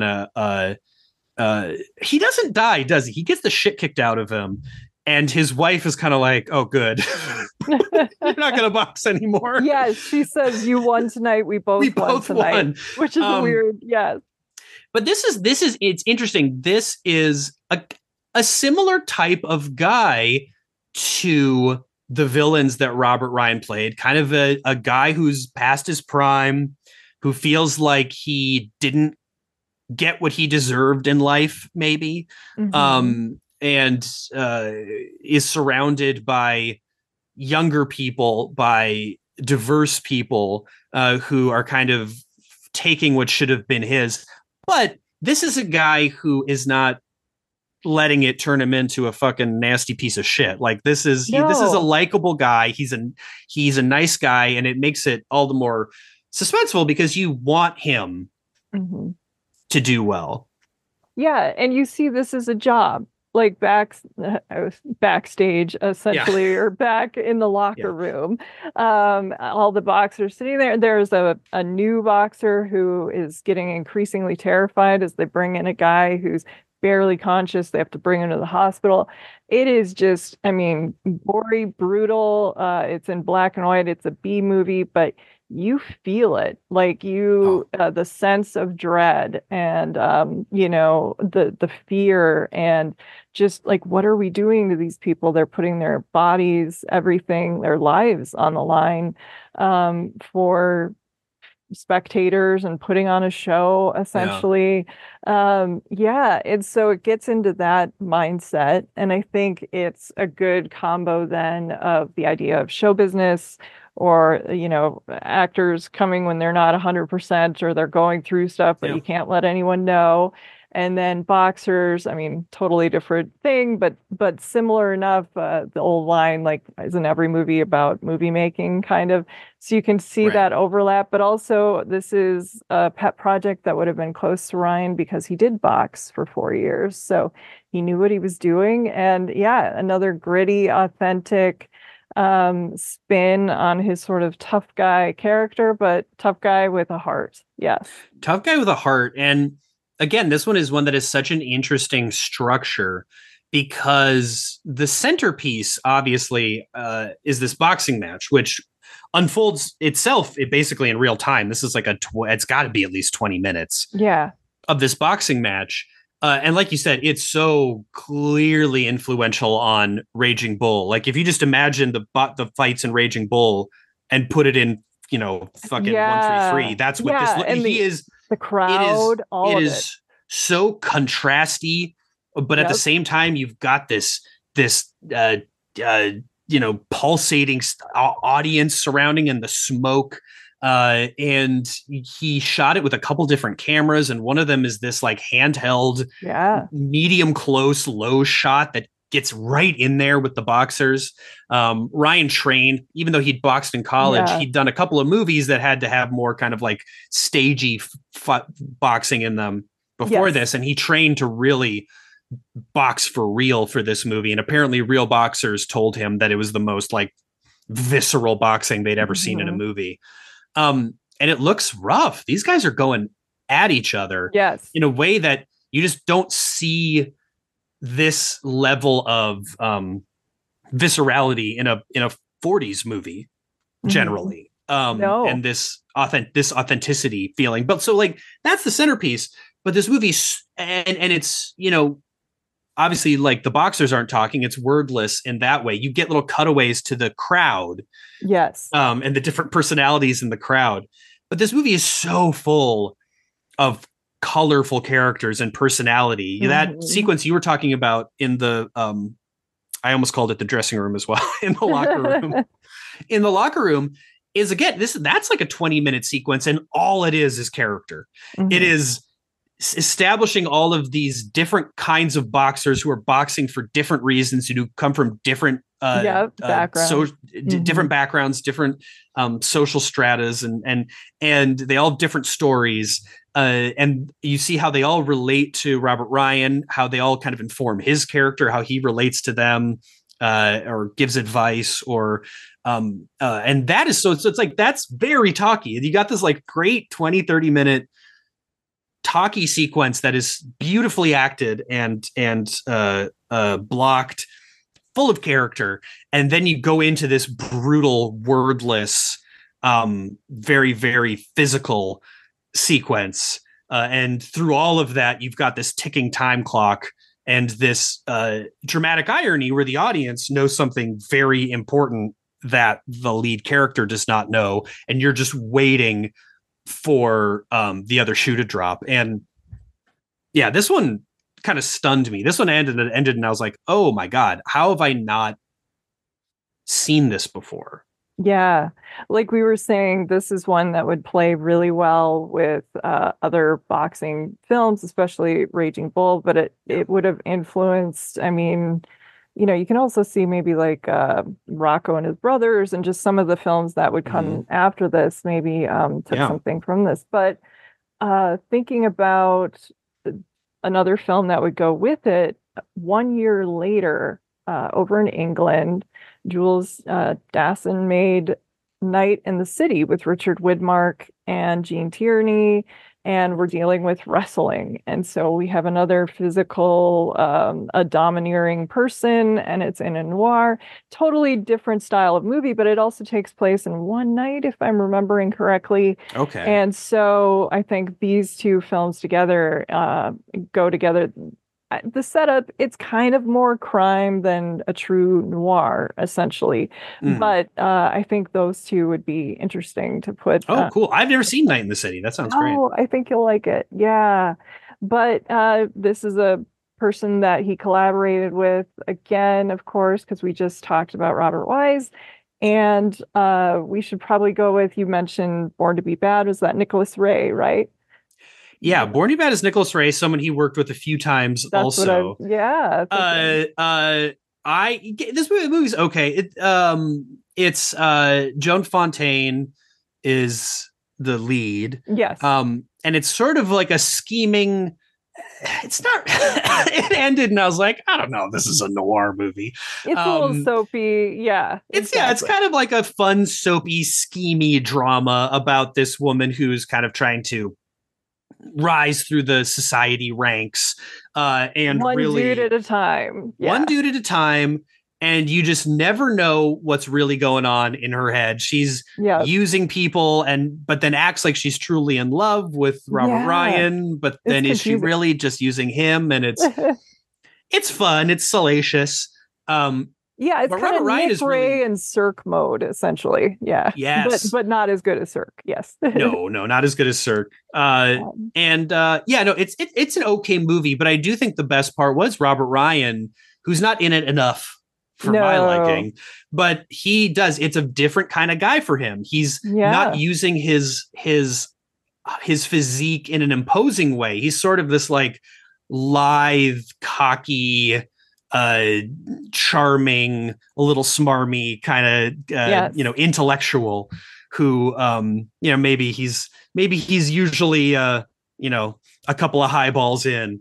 he doesn't die, does he? He gets the shit kicked out of him. And his wife is kind of like, oh, good. You're not going to box anymore. Yes, she says, you won tonight. We both won tonight. Which is weird. Yes. But this is it's interesting. This is a similar type of guy to the villains that Robert Ryan played. Kind of a guy who's past his prime, who feels like he didn't get what he deserved in life, maybe. Mm-hmm. And is surrounded by younger people, by diverse people who are kind of taking what should have been his. But this is a guy who is not letting it turn him into a fucking nasty piece of shit. Like this is a likable guy. He's a nice guy, and it makes it all the more suspenseful because you want him to do well. Yeah, and you see this as a job. Like backstage, essentially, or back in the locker room. All the boxers sitting there. There's a new boxer who is getting increasingly terrified as they bring in a guy who's barely conscious. They have to bring him to the hospital. It is just, gory, brutal. It's in black and white. It's a B movie, but you feel it, like the sense of dread and the fear, and just like, what are we doing to these people? They're putting their bodies, everything, their lives on the line for spectators and putting on a show, essentially. And so it gets into that mindset, and I think it's a good combo then of the idea of show business, or actors coming when they're not 100%, or they're going through stuff but you can't let anyone know, and then boxers. Totally different thing, but similar enough. The old line, like, isn't every movie about movie making, kind of? So you can see that overlap, but also this is a pet project that would have been close to Ryan because he did box for 4 years, so he knew what he was doing. And another gritty, authentic spin on his sort of tough guy character, but tough guy with a heart. Yes. Tough guy with a heart. And again, this one is one that is such an interesting structure because the centerpiece, obviously, is this boxing match, which unfolds itself basically in real time. This is like it's got to be at least 20 minutes of this boxing match. And like you said, it's so clearly influential on Raging Bull. Like if you just imagine the fights in Raging Bull and put it in, fucking 133. That's what this. And he is the crowd. It is so contrasty, but at the same time, you've got this pulsating audience surrounding and the smoke. And he shot it with a couple different cameras, and one of them is this like handheld, medium close, low shot that gets right in there with the boxers. Ryan Train, even though he'd boxed in college, he'd done a couple of movies that had to have more kind of like stagey boxing in them before this, and he trained to really box for real for this movie. And apparently real boxers told him that it was the most like visceral boxing they'd ever seen in a movie. And it looks rough. These guys are going at each other in a way that you just don't see this level of viscerality in a 40s movie generally. And this authenticity feeling. But so like that's the centerpiece. But this movie, and it's, obviously like the boxers aren't talking, it's wordless in that way. You get little cutaways to the crowd. And the different personalities in the crowd. But this movie is so full of colorful characters and personality. That sequence you were talking about in the I almost called it the dressing room as well, in the locker room. In the locker room is, again, that's like a 20-minute sequence, and all it is character. It is establishing all of these different kinds of boxers who are boxing for different reasons, who come from different backgrounds, different backgrounds, different social stratas, and they all have different stories. And you see how they all relate to Robert Ryan, how they all kind of inform his character, how he relates to them, or gives advice, or and that is so it's like, that's very talky. You got this like great 20-30 minute talky sequence that is beautifully acted and blocked, full of character, and then you go into this brutal, wordless, very, very physical sequence, and through all of that you've got this ticking time clock and this dramatic irony where the audience knows something very important that the lead character does not know, and you're just waiting for the other shoe to drop. And yeah, this one kind of stunned me. This one ended and I was like, oh my God, how have I not seen this before? Yeah. Like we were saying, this is one that would play really well with other boxing films, especially Raging Bull, but it would have influenced, I mean, you can also see maybe like Rocco and His Brothers, and just some of the films that would come after this maybe took something from this. But thinking about another film that would go with it, 1 year later, over in England, Jules Dassin made Night in the City with Richard Widmark and Gene Tierney, and we're dealing with wrestling. And so we have another physical, a domineering person, and it's in a noir, totally different style of movie, but it also takes place in one night, if I'm remembering correctly. Okay. And so I think these two films together go together. The setup, it's kind of more crime than a true noir, essentially. But I think those two would be interesting to put. Oh, cool. I've never seen Night in the City. That sounds great. Oh, I think you'll like it. Yeah. But this is a person that he collaborated with, again, of course, because we just talked about Robert Wise. And we should probably go with, you mentioned Born to Be Bad. Was that Nicholas Ray, right? Yeah, Born to Be Bad is Nicholas Ray, someone he worked with a few times. That's also. This movie's okay. It's Joan Fontaine is the lead. Yes. And it's sort of like a scheming. It's not. It ended, and I was like, I don't know. This is a noir movie. It's a little soapy. Yeah. It's kind of like a fun, soapy, schemy drama about this woman who's kind of trying to rise through the society ranks, and one really dude at a time. One dude at a time. and you just never know what's really going on in her head. She's using people but then acts like she's truly in love with Robert Ryan, but then is she really just using him? And it's fun. It's salacious. It's kind of Nick Ray and Cirque mode, essentially. Yeah. Yes. But not as good as Cirque. Yes. no, not as good as Cirque. It's an okay movie, but I do think the best part was Robert Ryan, who's not in it enough for my liking, but he does. It's a different kind of guy for him. He's not using his physique in an imposing way. He's sort of this like lithe, cocky, charming, a little smarmy kind of intellectual who maybe he's usually a couple of highballs in.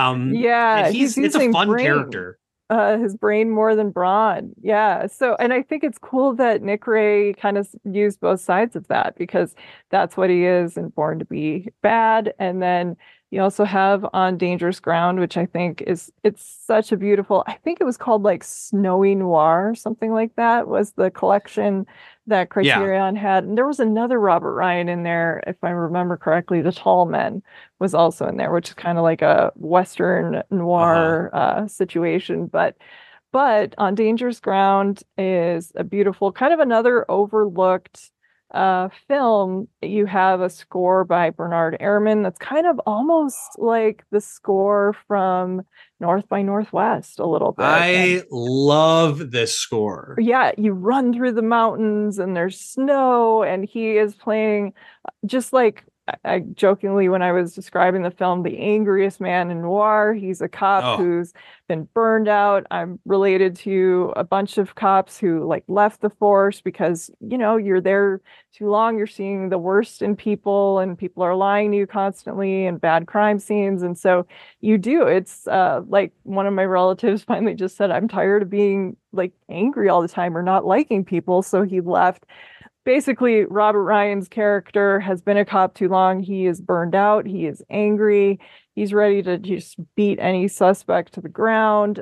It's a fun character. His brain more than brawn. Yeah. So, and I think it's cool that Nick Ray kind of used both sides of that, because that's what he is and Born to Be Bad. And then you also have On Dangerous Ground, which I think it's such a beautiful, I think it was called like Snowy Noir, something like that was the collection that Criterion had. And there was another Robert Ryan in there, if I remember correctly. The Tall Men was also in there, which is kind of like a Western noir situation. But On Dangerous Ground is a beautiful, kind of another overlooked film. You have a score by Bernard Herrmann that's kind of almost like the score from North by Northwest a little bit. I love this score. Yeah, you run through the mountains and there's snow, and he is playing just like I jokingly, when I was describing the film, the angriest man in noir. He's a cop who's been burned out. I'm related to a bunch of cops who like left the force because, you're there too long. You're seeing the worst in people, and people are lying to you constantly, and bad crime scenes. And so you do. It's like one of my relatives finally just said, I'm tired of being like angry all the time or not liking people. So he left. Basically, Robert Ryan's character has been a cop too long. He is burned out. He is angry. He's ready to just beat any suspect to the ground.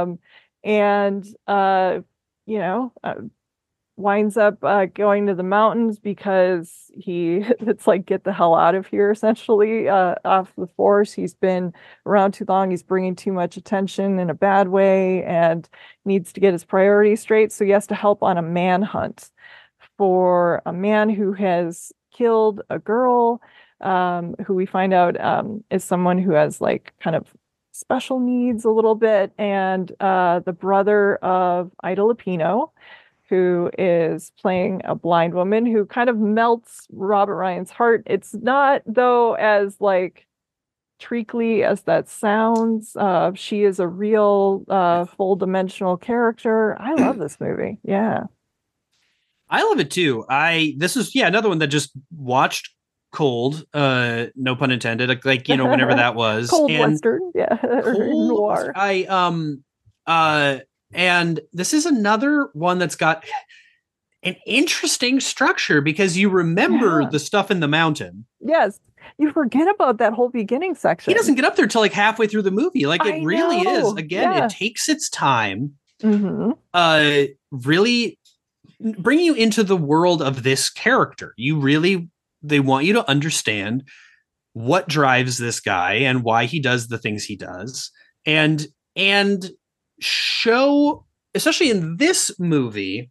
Winds up going to the mountains because it's like, get the hell out of here, essentially, off the force. He's been around too long. He's bringing too much attention in a bad way and needs to get his priorities straight. So he has to help on a manhunt for a man who has killed a girl, who we find out is someone who has like kind of special needs a little bit, and the brother of Ida Lupino, who is playing a blind woman who kind of melts Robert Ryan's heart. It's not, though, as like treacly as that sounds. She is a real full dimensional character. I love this movie. Yeah. I love it too. This is another one that just watched cold, no pun intended, like whenever that was. Cold Western, cold, noir. And this is another one that's got an interesting structure because you remember the stuff in the mountain. Yes. You forget about that whole beginning section. He doesn't get up there till like halfway through the movie. Like it really is. Again, it takes its time. Mm-hmm. Really bring you into the world of this character. They want you to understand what drives this guy and why he does the things he does, and show, especially in this movie,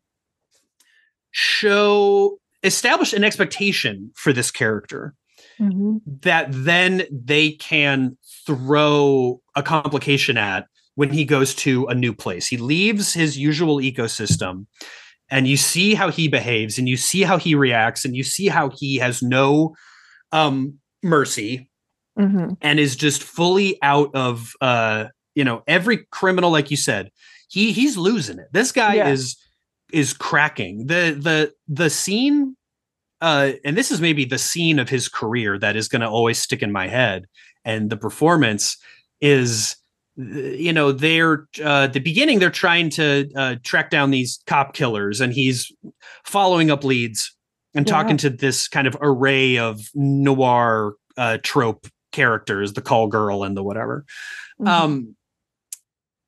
establish an expectation for this character that then they can throw a complication at when he goes to a new place. He leaves his usual ecosystem, and you see how he behaves, and you see how he reacts, and you see how he has no mercy and is just fully out of every criminal. Like you said, he's losing it. This guy is cracking the scene. And this is maybe the scene of his career that is going to always stick in my head. And the performance is, they're the beginning, they're trying to track down these cop killers, and he's following up leads and talking to this kind of array of noir trope characters, the call girl and the whatever.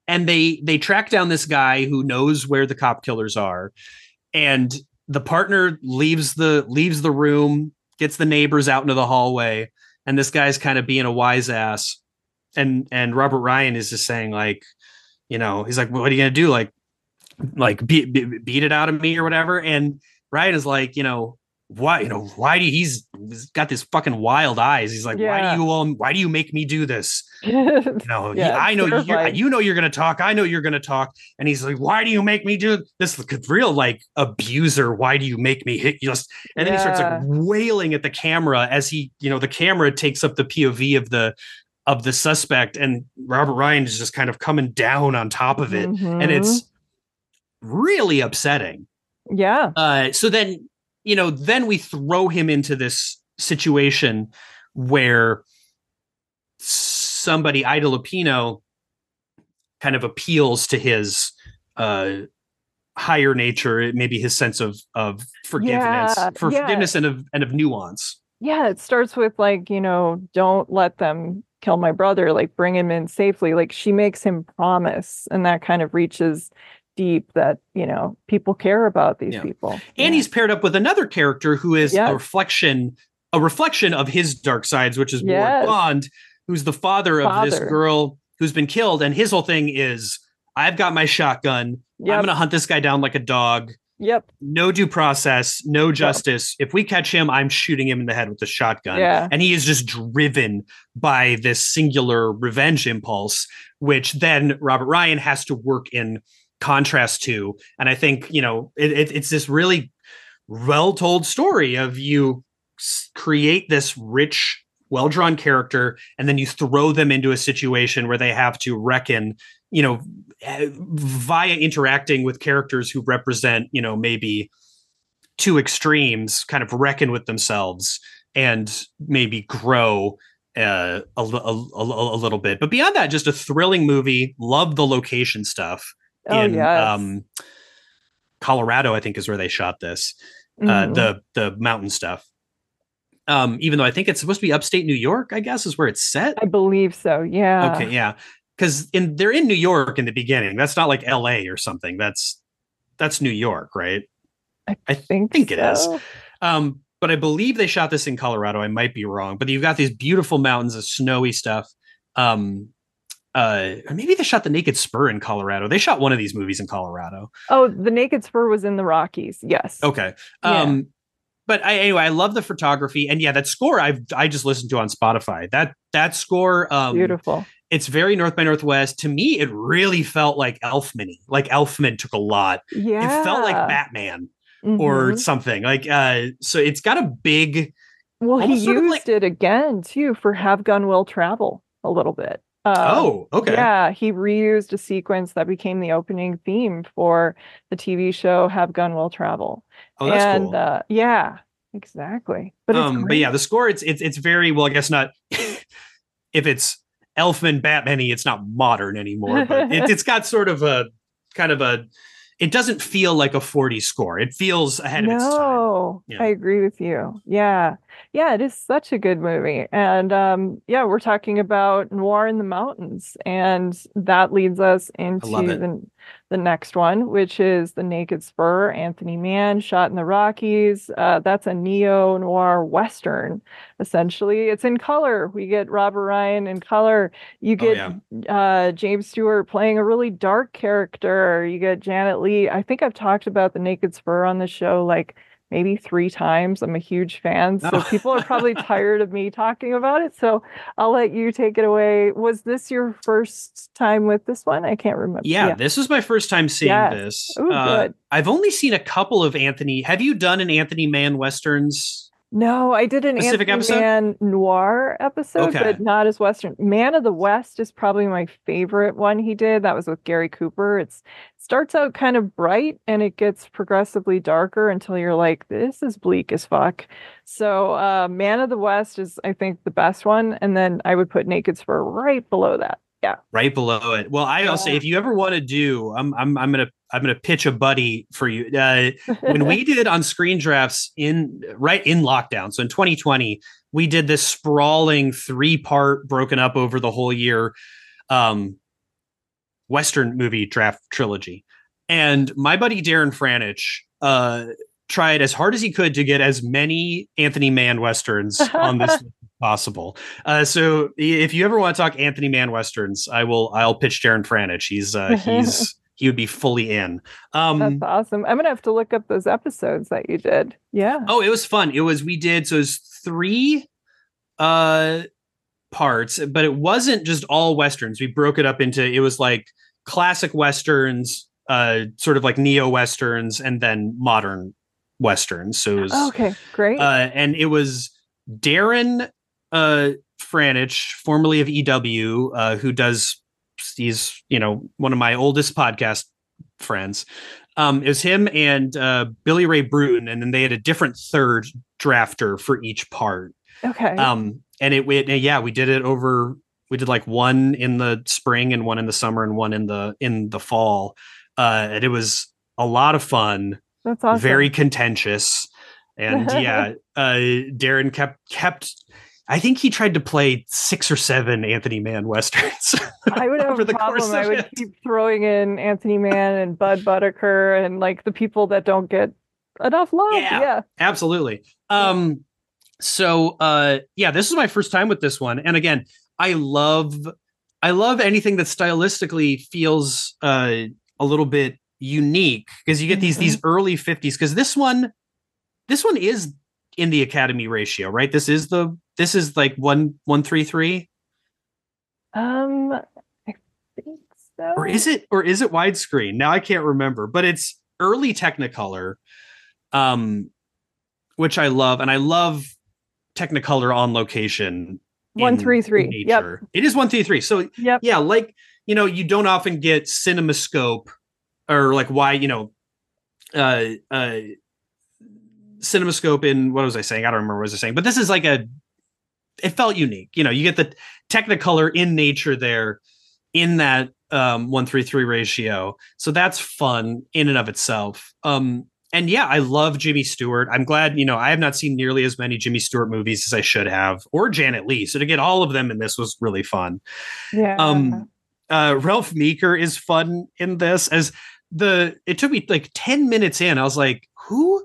and they track down this guy who knows where the cop killers are, and the partner leaves the room, gets the neighbors out into the hallway, and this guy's kind of being a wise ass, and Robert Ryan is just saying, like, you know, he's like, what are you gonna do, like beat it out of me or whatever? And Ryan is like, why do he's got this fucking wild eyes, he's like, why do you make me do this? I know you're gonna talk, I know you're gonna talk. And he's like, why do you make me do this? Real like abuser, why do you make me hit you? And then he starts like wailing at the camera as he, the camera takes up the POV of the suspect, and Robert Ryan is just kind of coming down on top of it. Mm-hmm. And it's really upsetting. Yeah. So then, then we throw him into this situation where somebody, Ida Lupino, kind of appeals to his higher nature, maybe his sense of forgiveness, forgiveness and of nuance. Yeah, it starts with like, don't let them kill my brother, like bring him in safely. Like she makes him promise, and that kind of reaches deep, that people care about these people. And he's paired up with another character who is a reflection of his dark sides, which is Ward Bond, who's the father of this girl who's been killed. And his whole thing is, I've got my shotgun. I'm going to hunt this guy down like a dog. Yep. No due process, no justice. If we catch him, I'm shooting him in the head with the shotgun. Yeah. And he is just driven by this singular revenge impulse, which then Robert Ryan has to work in contrast to. And I think, it's this really well-told story of you create this rich, well-drawn character, and then you throw them into a situation where they have to reckon, via interacting with characters who represent, maybe two extremes, kind of reckon with themselves and maybe grow a little bit. But beyond that, just a thrilling movie. Love the location stuff. Colorado, I think, is where they shot this. The mountain stuff. Even though I think it's supposed to be upstate New York, I guess, is where it's set. I believe so. Yeah. Okay. Yeah. Because they're in New York in the beginning. That's not like LA or something. That's New York, right? I think it is. But I believe they shot this in Colorado. I might be wrong, but you've got these beautiful mountains of snowy stuff. Or maybe they shot The Naked Spur in Colorado. They shot one of these movies in Colorado. Oh, The Naked Spur was in the Rockies. Yes. Okay. But I love the photography, and that score I just listened to on Spotify. That score, beautiful. It's very North by Northwest. To me, it really felt like Elfman-y. Like Elfman took a lot. Yeah. It felt like Batman or something. Like so it's got a big. Well, he used it again too for Have Gun Will Travel a little bit. Okay. Yeah, he reused a sequence that became the opening theme for the TV show Have Gun Will Travel. Oh, that's cool. Yeah, exactly. But the score, it's very well. I guess not. If it's Elfman Batman-y, it's not modern anymore. But it's got sort of a kind of a. It doesn't feel like a 40s score. It feels ahead of its time. No, I agree with you. Yeah. Yeah, it is such a good movie. And we're talking about Noir in the Mountains. And that leads us into the next one, which is The Naked Spur, Anthony Mann, shot in the Rockies. That's a neo-noir Western, essentially. It's in color. We get Robert Ryan in color. You get James Stewart playing a really dark character. You get Janet Leigh. I think I've talked about The Naked Spur on the show like maybe 3 times. I'm a huge fan, so people are probably tired of me talking about it. So I'll let you take it away. Was this your first time with this one? I can't remember. Yeah, this was my first time seeing this. Ooh, good. I've only seen a couple of Anthony. Have you done an Anthony Mann Westerns? No, I did an Anthony Mann noir episode, but not as Western. Man of the West is probably my favorite one he did. That was with Gary Cooper. It starts out kind of bright and it gets progressively darker until you're like, this is bleak as fuck. So Man of the West is, I think, the best one. And then I would put Naked Spur right below that. Yeah. Right below it. Well, I'll say, if you ever want to do, I'm gonna pitch a buddy for you. When we did on Screen Drafts in lockdown, so in 2020, we did this sprawling 3-part, broken up over the whole year, Western movie draft trilogy. And my buddy Darren Franich tried as hard as he could to get as many Anthony Mann Westerns on this list as possible. So if you ever want to talk Anthony Mann Westerns, I'll pitch Darren Franich. He would be fully in. That's awesome. I'm gonna have to look up those episodes that you did. Yeah. Oh, it was fun. It was 3 parts, but it wasn't just all Westerns. We broke it up into, it was like classic Westerns, sort of like neo Westerns, and then modern Westerns. So it was okay, great. And it was Darren Franich, formerly of EW, who does, he's, one of my oldest podcast friends. It was him and Billy Ray Bruton, and then they had a different third drafter for each part. Okay. And we did it over. We did like one in the spring and one in the summer and one in the fall. And it was a lot of fun. That's awesome. Very contentious. And Darren kept. I think he tried to play 6 or 7 Anthony Mann Westerns. I would have over the problem. I would keep throwing in Anthony Mann and Bud Buttiker and like the people that don't get enough love. Yeah. Absolutely. So this is my first time with this one. And again, I love anything that stylistically feels a little bit unique, because you get these early 50s, because this one is in the Academy ratio, right? This is like 1:3:3. I think so. Or is it widescreen? Now I can't remember, but it's early Technicolor, which I love, and I love Technicolor on location. 1:3:3. Yep. It is 1:3:3. So yep. Yeah, like, you don't often get CinemaScope or like CinemaScope in, what was I saying? I don't remember what I was saying, but this is like it felt unique. You get the Technicolor in nature there in that 1:3:3 ratio. So that's fun in and of itself. And yeah, I love Jimmy Stewart. I'm glad, I have not seen nearly as many Jimmy Stewart movies as I should have, or Janet Leigh. So to get all of them in this was really fun. Yeah. Ralph Meeker is fun in this. It took me like 10 minutes in. I was like, who,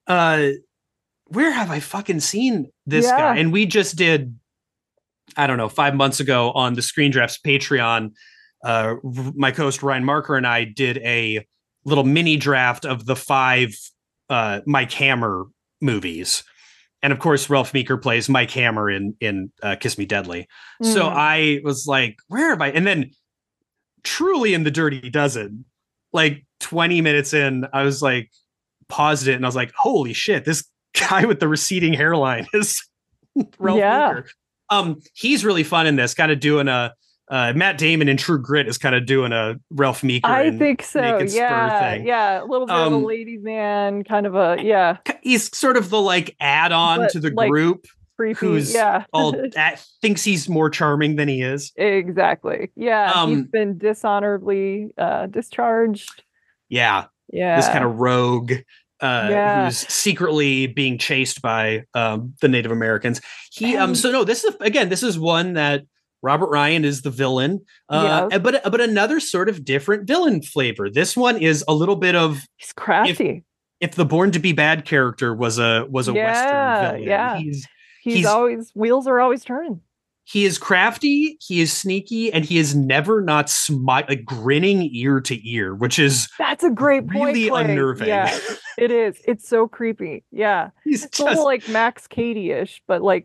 where have I fucking seen this guy? And we just did, I don't know, 5 months ago on the Screen Drafts Patreon. My co-host Ryan Marker and I did a little mini draft of the 5 Mike Hammer movies. And of course, Ralph Meeker plays Mike Hammer in Kiss Me Deadly. So I was like, where have I? And then truly in The Dirty Dozen, like 20 minutes in, I was like, paused it and I was like, holy shit, this guy with the receding hairline is Ralph Meeker. He's really fun in this, kind of doing a Matt Damon in True Grit is kind of doing a Ralph Meeker. I think so. Yeah. A little bit of a ladies' man, kind of a, He's sort of the like add-on to the group, creepy, who's thinks he's more charming than he is. Exactly. Yeah. He's been dishonorably discharged. Yeah. This kind of rogue who's secretly being chased by the Native Americans. This is one that Robert Ryan is the villain, but another sort of different villain flavor. This one is a little bit of, he's crafty. If the Born to Be Bad character was a Western villain, he's always, wheels are always turning. He is crafty, he is sneaky, and he is never not grinning ear to ear, that's a great point. Really unnerving. Yeah, it is. It's so creepy. Yeah, it's just a little like Max Cady-ish, but like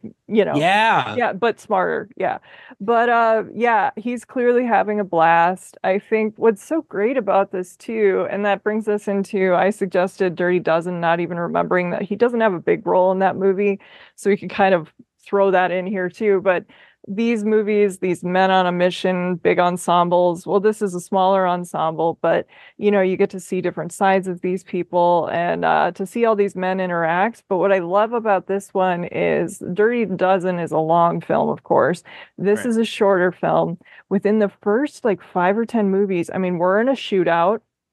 but smarter. Yeah, but he's clearly having a blast. I think what's so great about this too, and that brings us into, I suggested Dirty Dozen, not even remembering that he doesn't have a big role in that movie, so we could kind of throw that in here too, but. These movies, these men on a mission, big ensembles. Well, this is a smaller ensemble, but you get to see different sides of these people and to see all these men interact. But what I love about this one is Dirty Dozen is a long film, of course. This is a shorter film. Within the first like 5 or 10 movies, I mean, we're in a shootout.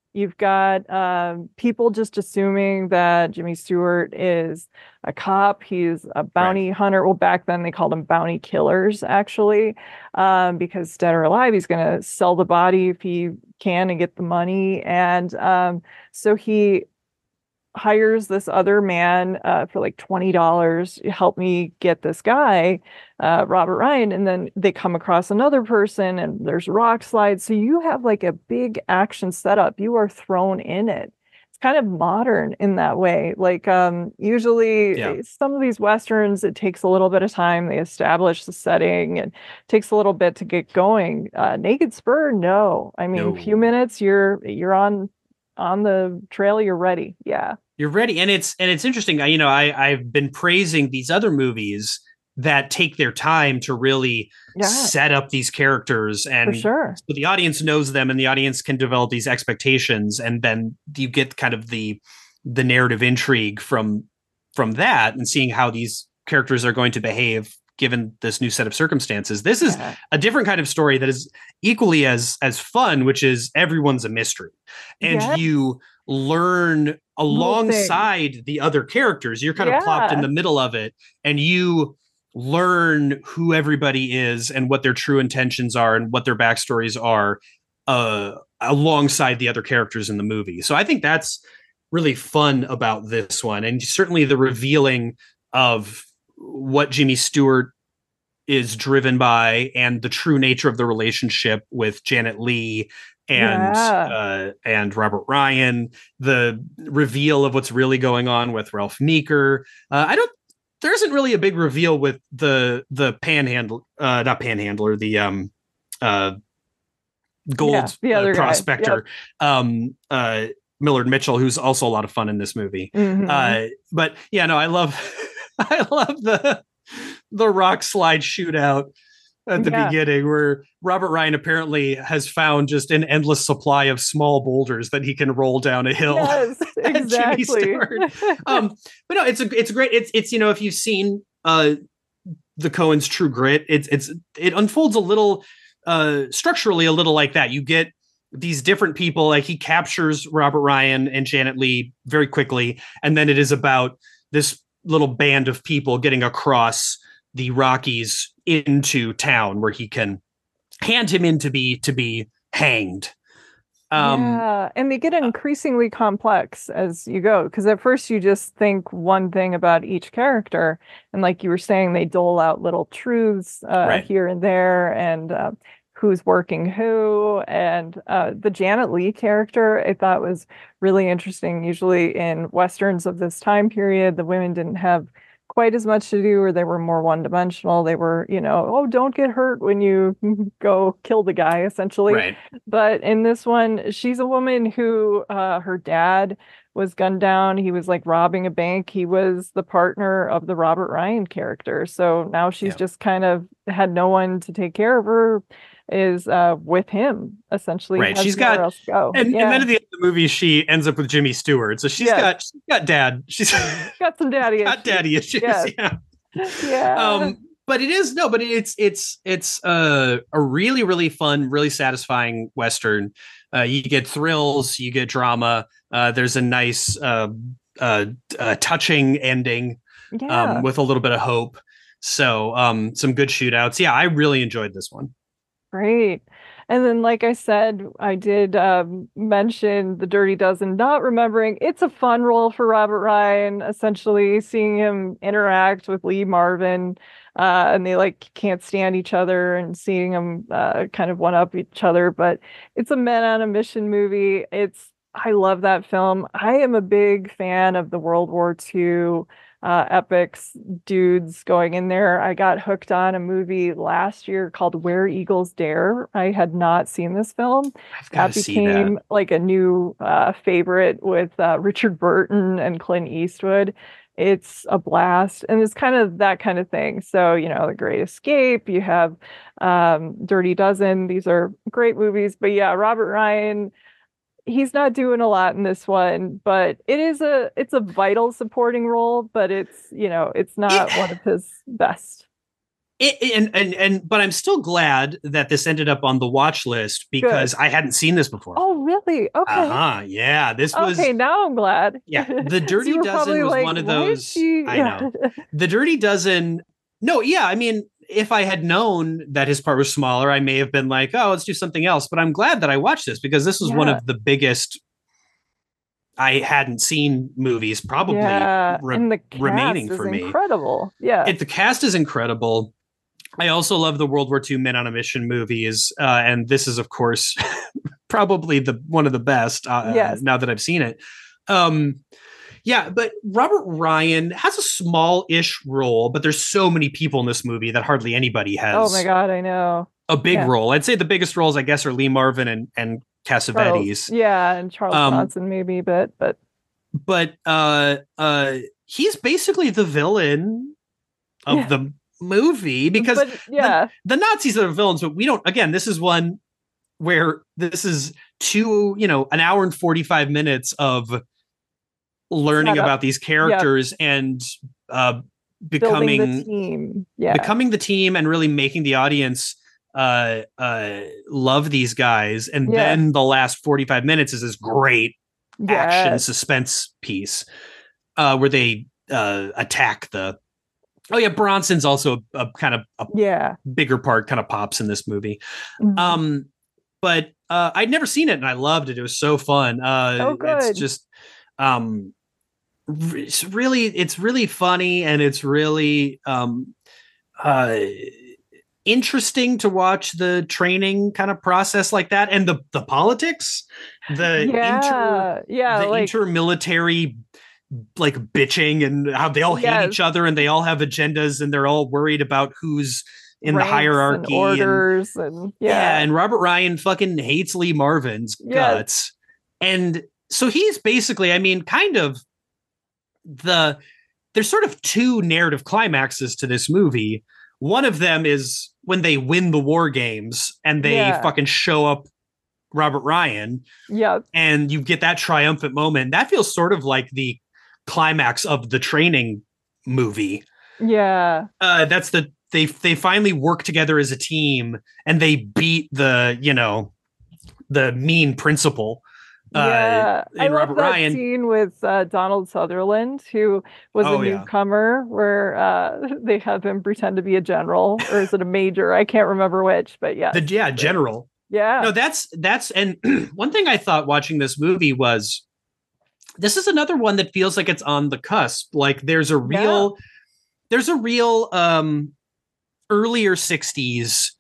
You've got people just assuming that Jimmy Stewart is a cop. He's a bounty hunter. Well, back then they called them bounty killers, actually, because dead or alive, he's going to sell the body if he can and get the money. And so he hires this other man for like $20, help me get this guy, Robert Ryan. And then they come across another person and there's rock slides. So you have like a big action setup. You are thrown in it. It's kind of modern in that way. Like usually some of these Westerns, it takes a little bit of time. They establish the setting and takes a little bit to get going. Naked Spur, no. I mean, a few minutes, you're on the trail, you're ready. Yeah. You're ready. And it's interesting. I've been praising these other movies that take their time to really set up these characters, and so the audience knows them and the audience can develop these expectations. And then you get kind of the narrative intrigue from that and seeing how these characters are going to behave given this new set of circumstances. This is a different kind of story that is equally as fun, which is everyone's a mystery. And you learn alongside the other characters. You're kind of plopped in the middle of it, and you learn who everybody is and what their true intentions are and what their backstories are alongside the other characters in the movie. So I think that's really fun about this one. And certainly the revealing of what Jimmy Stewart is driven by and the true nature of the relationship with Janet Leigh and Robert Ryan, the reveal of what's really going on with Ralph Meeker. There isn't really a big reveal with the panhandler, not panhandler, the gold prospector, Millard Mitchell, who's also a lot of fun in this movie. But yeah, no, I love the rock slide shootout at the beginning, where Robert Ryan apparently has found just an endless supply of small boulders that he can roll down a hill. Yes, exactly. But no, it's great. It's if you've seen the Coens' True Grit, it unfolds a little structurally a little like that. You get these different people, like he captures Robert Ryan and Janet Leigh very quickly, and then it is about this little band of people getting across the Rockies into town where he can hand him in to be hanged. And they get increasingly complex as you go, because at first you just think one thing about each character, and like you were saying, they dole out little truths here and there, and who's working who. And the Janet Leigh character I thought was really interesting. Usually in Westerns of this time period, the women didn't have quite as much to do, or they were more one-dimensional. They were, don't get hurt when you go kill the guy, essentially. Right. But in this one, she's a woman who her dad was gunned down. He was like robbing a bank. He was the partner of the Robert Ryan character. So now she's just kind of had no one to take care of her, is with him, essentially. Right. She's got else to go. And then at the end of the movie, she ends up with Jimmy Stewart. So she's got dad. She's got some daddy issues. Yes. Yeah. But it's a really, really fun, really satisfying Western. You get thrills, you get drama. There's a nice touching ending with a little bit of hope. So some good shootouts. Yeah, I really enjoyed this one. Great. And then, like I said, I did mention the Dirty Dozen, not remembering it's a fun role for Robert Ryan, essentially seeing him interact with Lee Marvin, and they like can't stand each other, and seeing them kind of one up each other. But it's a men on a mission movie. I love that film. I am a big fan of the World War II epics, dudes going in there. I got hooked on a movie last year called Where Eagles Dare. I had not seen this film. That became like a new favorite with Richard Burton and Clint Eastwood. It's a blast, and it's kind of that kind of thing. So, The Great Escape, you have Dirty Dozen. These are great movies. But yeah, Robert Ryan, he's not doing a lot in this one, but it's a vital supporting role, but it's not one of his best. But I'm still glad that this ended up on the watch list because I hadn't seen this before. Oh, really? Okay. Yeah, this was okay. Now I'm glad. Yeah, The Dirty Dozen was one of those. I know. The Dirty Dozen. No, yeah, I mean, if I had known that his part was smaller, I may have been like, oh, let's do something else. But I'm glad that I watched this because this was one of the biggest I hadn't seen movies probably and the cast remaining is for me. Incredible. Yeah. The cast is incredible. I also love the World War II Men on a Mission movies. And this is, of course, probably one of the best now that I've seen it. But Robert Ryan has a small-ish role, but there's so many people in this movie that hardly anybody has. Oh my God, I know. A big role. I'd say the biggest roles, I guess, are Lee Marvin and Cassavetes. And Charles Bronson maybe, but he's basically the villain of the movie because the Nazis are the villains, but we don't. Again, this is one where this is an hour and 45 minutes of learning about these characters and becoming the team. Becoming the team and really making the audience love these guys. And then the last 45 minutes is this great action suspense piece where they attack the Bronson's also a kind of a bigger part, kind of pops in this movie. But I'd never seen it and I loved it. It was so fun. Good. It's just it's really funny and it's really interesting to watch the training kind of process like that and the politics, the intermilitary like bitching and how they all hate each other and they all have agendas and they're all worried about who's in the hierarchy and orders and Robert Ryan fucking hates Lee Marvin's guts. And so he's basically, I mean, kind of there's sort of two narrative climaxes to this movie. One of them is when they win the war games and they fucking show up Robert Ryan. And you get that triumphant moment. That feels sort of like the climax of the training movie. That's they finally work together as a team and they beat the mean principal. I love that scene with Donald Sutherland, who was a newcomer, where they have him pretend to be a general, or is it a major? I can't remember which, but general. No, that's and one thing I thought watching this movie was this is another one that feels like it's on the cusp. Like there's a real earlier 60s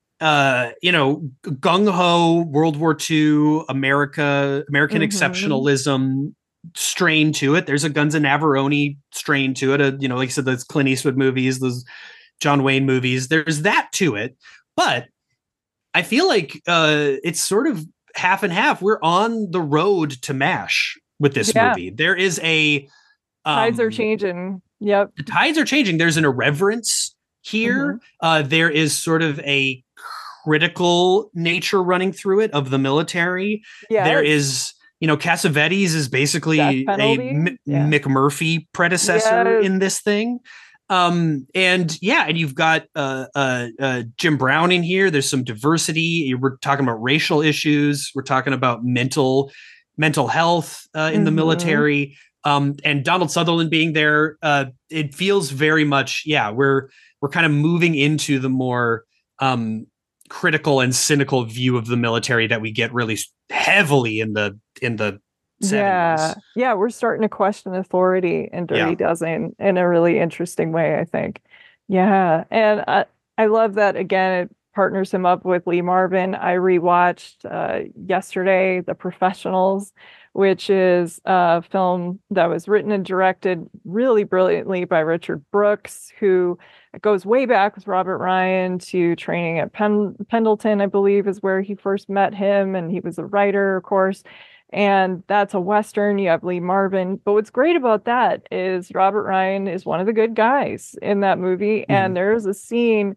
gung-ho World War II American exceptionalism strain to it. There's a Guns of Navarone strain to it. Like I said, those Clint Eastwood movies, those John Wayne movies. There's that to it, but I feel like it's sort of half and half. We're on the road to MASH with this movie. There is tides are changing. Yep, the tides are changing. There's an irreverence here. There is sort of a critical nature running through it of the military. There is, Cassavetes is basically a McMurphy predecessor in this thing. And you've got Jim Brown in here. There's some diversity. We're talking about racial issues. We're talking about mental health in the military. And Donald Sutherland being there. It feels very much, we're kind of moving into the more critical and cynical view of the military that we get really heavily in the 70s. We're starting to question authority in Dirty Dozen in a really interesting way, I think. And I love that, again, it partners him up with Lee Marvin. I rewatched yesterday The Professionals, which is a film that was written and directed really brilliantly by Richard Brooks, who goes way back with Robert Ryan to training at Pendleton, I believe, is where he first met him. And he was a writer, of course. And that's a Western. You have Lee Marvin. But what's great about that is Robert Ryan is one of the good guys in that movie. And there's a scene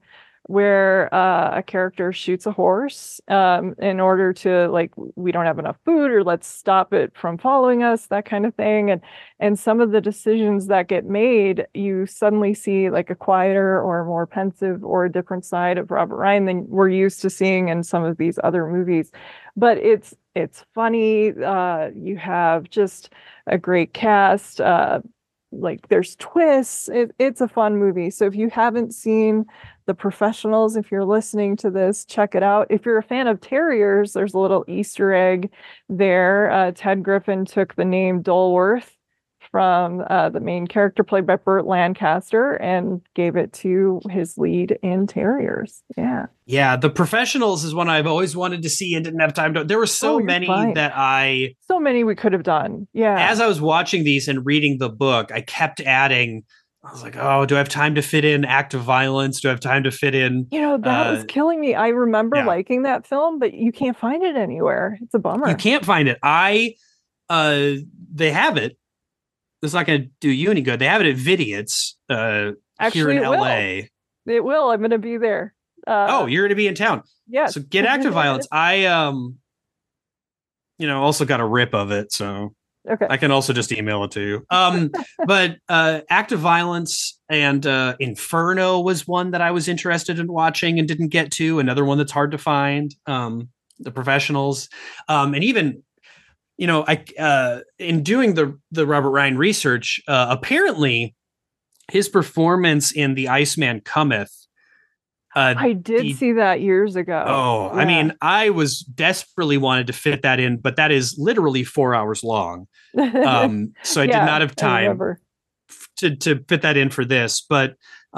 where a character shoots a horse in order to, like, we don't have enough food, or let's stop it from following us, that kind of thing. And some of the decisions that get made, you suddenly see like a quieter or more pensive or a different side of Robert Ryan than we're used to seeing in some of these other movies. But it's funny. You have just a great cast. Like there's twists. It's a fun movie. So if you haven't seen The Professionals, if you're listening to this, check it out. If you're a fan of terriers, there's a little Easter egg there. Ted Griffin took the name Dulworth from the main character played by Burt Lancaster and gave it to his lead in Terriers. Yeah. Yeah. The Professionals is one I've always wanted to see and didn't have time to. There were so many so many we could have done. Yeah. As I was watching these and reading the book, I kept adding. I was like, oh, do I have time to fit in Act of Violence? Do I have time to fit in? That was killing me. I remember liking that film, but you can't find it anywhere. It's a bummer. You can't find it. They have it. It's not going to do you any good. They have it at Vidiots here in LA. It will. I'm going to be there. You're going to be in town. Yeah. So get Act of Violence. I, also got a rip of it. So okay. I can also just email it to you. But Act of Violence and Inferno was one that I was interested in watching and didn't get to. Another one that's hard to find. The Professionals. And even, in doing the Robert Ryan research, apparently his performance in The Iceman Cometh. I did see that years ago. Oh, yeah. I mean, I was desperately wanted to fit that in, but that is literally 4 hours long. So I did not have time to fit that in for this. But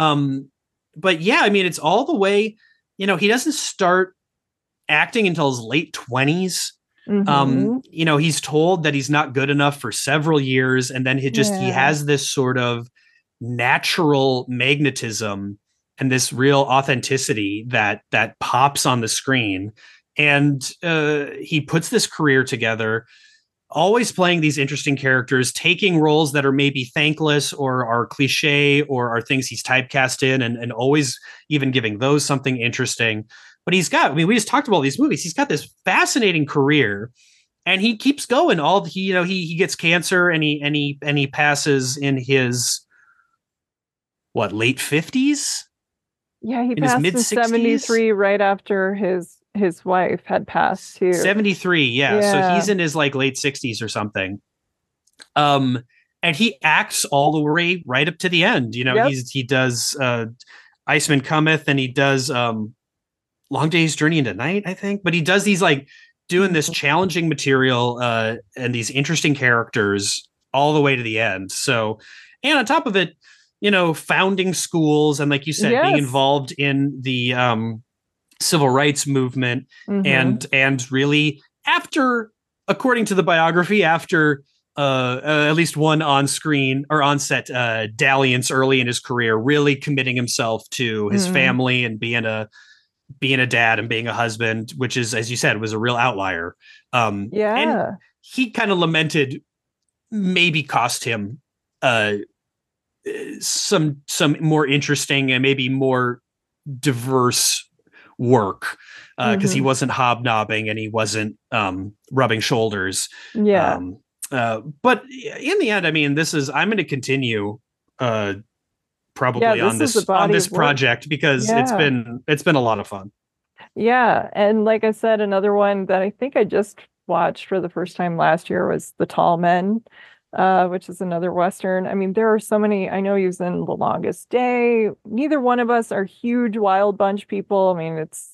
yeah, I mean, it's all the way, he doesn't start acting until his late 20s. Mm-hmm. He's told that he's not good enough for several years. And then he has this sort of natural magnetism and this real authenticity that pops on the screen. And he puts this career together, always playing these interesting characters, taking roles that are maybe thankless or are cliche or are things he's typecast in, and always even giving those something interesting. But we just talked about these movies. He's got this fascinating career, and he keeps going. He gets cancer and he passes in his late 50s? Yeah, he passed in 73 right after his wife had passed too. 73, yeah. So he's in his late 60s or something. And he acts all the way right up to the end. He does Iceman Cometh, and he does Long Day's Journey into Night, I think. But he does these doing this challenging material and these interesting characters all the way to the end. So, and on top of it, founding schools and, like you said, being involved in the civil rights movement, and really after, according to the biography, after at least one on-screen or on-set dalliance early in his career, really committing himself to his family and being a dad and being a husband, which is, as you said, was a real outlier. And he kind of lamented maybe cost him some more interesting and maybe more diverse work because he wasn't hobnobbing and he wasn't rubbing shoulders. Yeah. But in the end, I mean, I'm going to continue probably on this project because it's been a lot of fun. Yeah. And like I said, another one that I think I just watched for the first time last year was The Tall Men, which is another Western. I mean, there are so many. I know he was in The Longest Day. Neither one of us are huge Wild Bunch people. I mean, it's,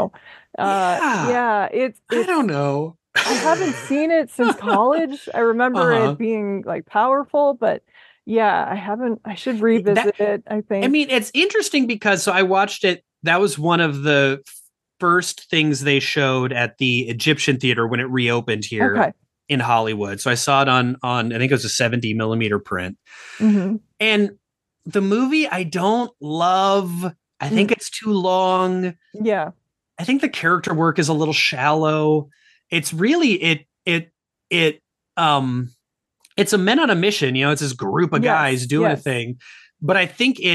I don't know. I haven't seen it since college. I remember it being powerful, but I should revisit it, I think. I mean, it's interesting because I watched it. That was one of the first things they showed at the Egyptian Theater when it reopened here in Hollywood. So I saw it on I think it was a 70 millimeter print. Mm-hmm. And the movie I don't love. I think it's too long. Yeah. I think the character work is a little shallow. It's really it's a men on a mission, it's this group of guys doing a thing. But I think it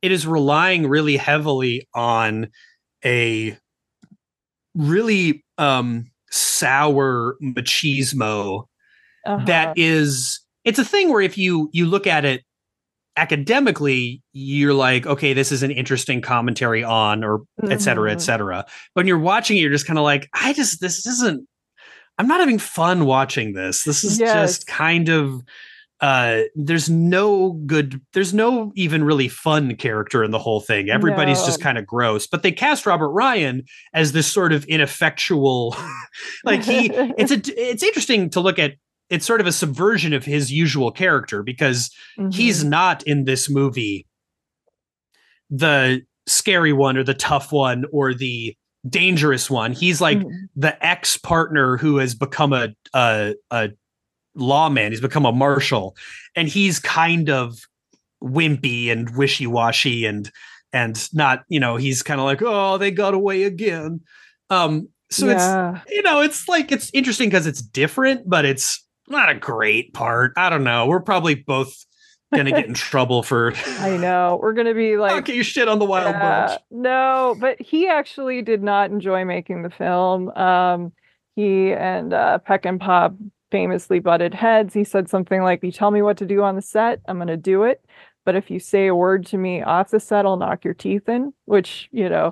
it is relying really heavily on a really sour machismo that is, it's a thing where if you look at it academically, you're like, okay, this is an interesting commentary on, or et cetera, et cetera. But when you're watching it, you're just kind of like, this isn't, I'm not having fun watching this. This is just kind of, there's no even really fun character in the whole thing. Everybody's just kind of gross, but they cast Robert Ryan as this sort of ineffectual, like it's interesting to look at. It's sort of a subversion of his usual character, because he's not in this movie the scary one or the tough one or the dangerous one. He's like the ex-partner who has become a lawman. He's become a marshal, and he's kind of wimpy and wishy-washy and not, he's kind of like, oh, they got away again. So it's like, it's interesting because it's different, but it's not a great part. I don't know. We're probably both gonna get in trouble for I know. We're gonna be like, okay, you shit on the Wild Bunch. No, but he actually did not enjoy making the film. He and Peckinpah famously butted heads. He said something like, you tell me what to do on the set, I'm gonna do it. But if you say a word to me off the set, I'll knock your teeth in, which, so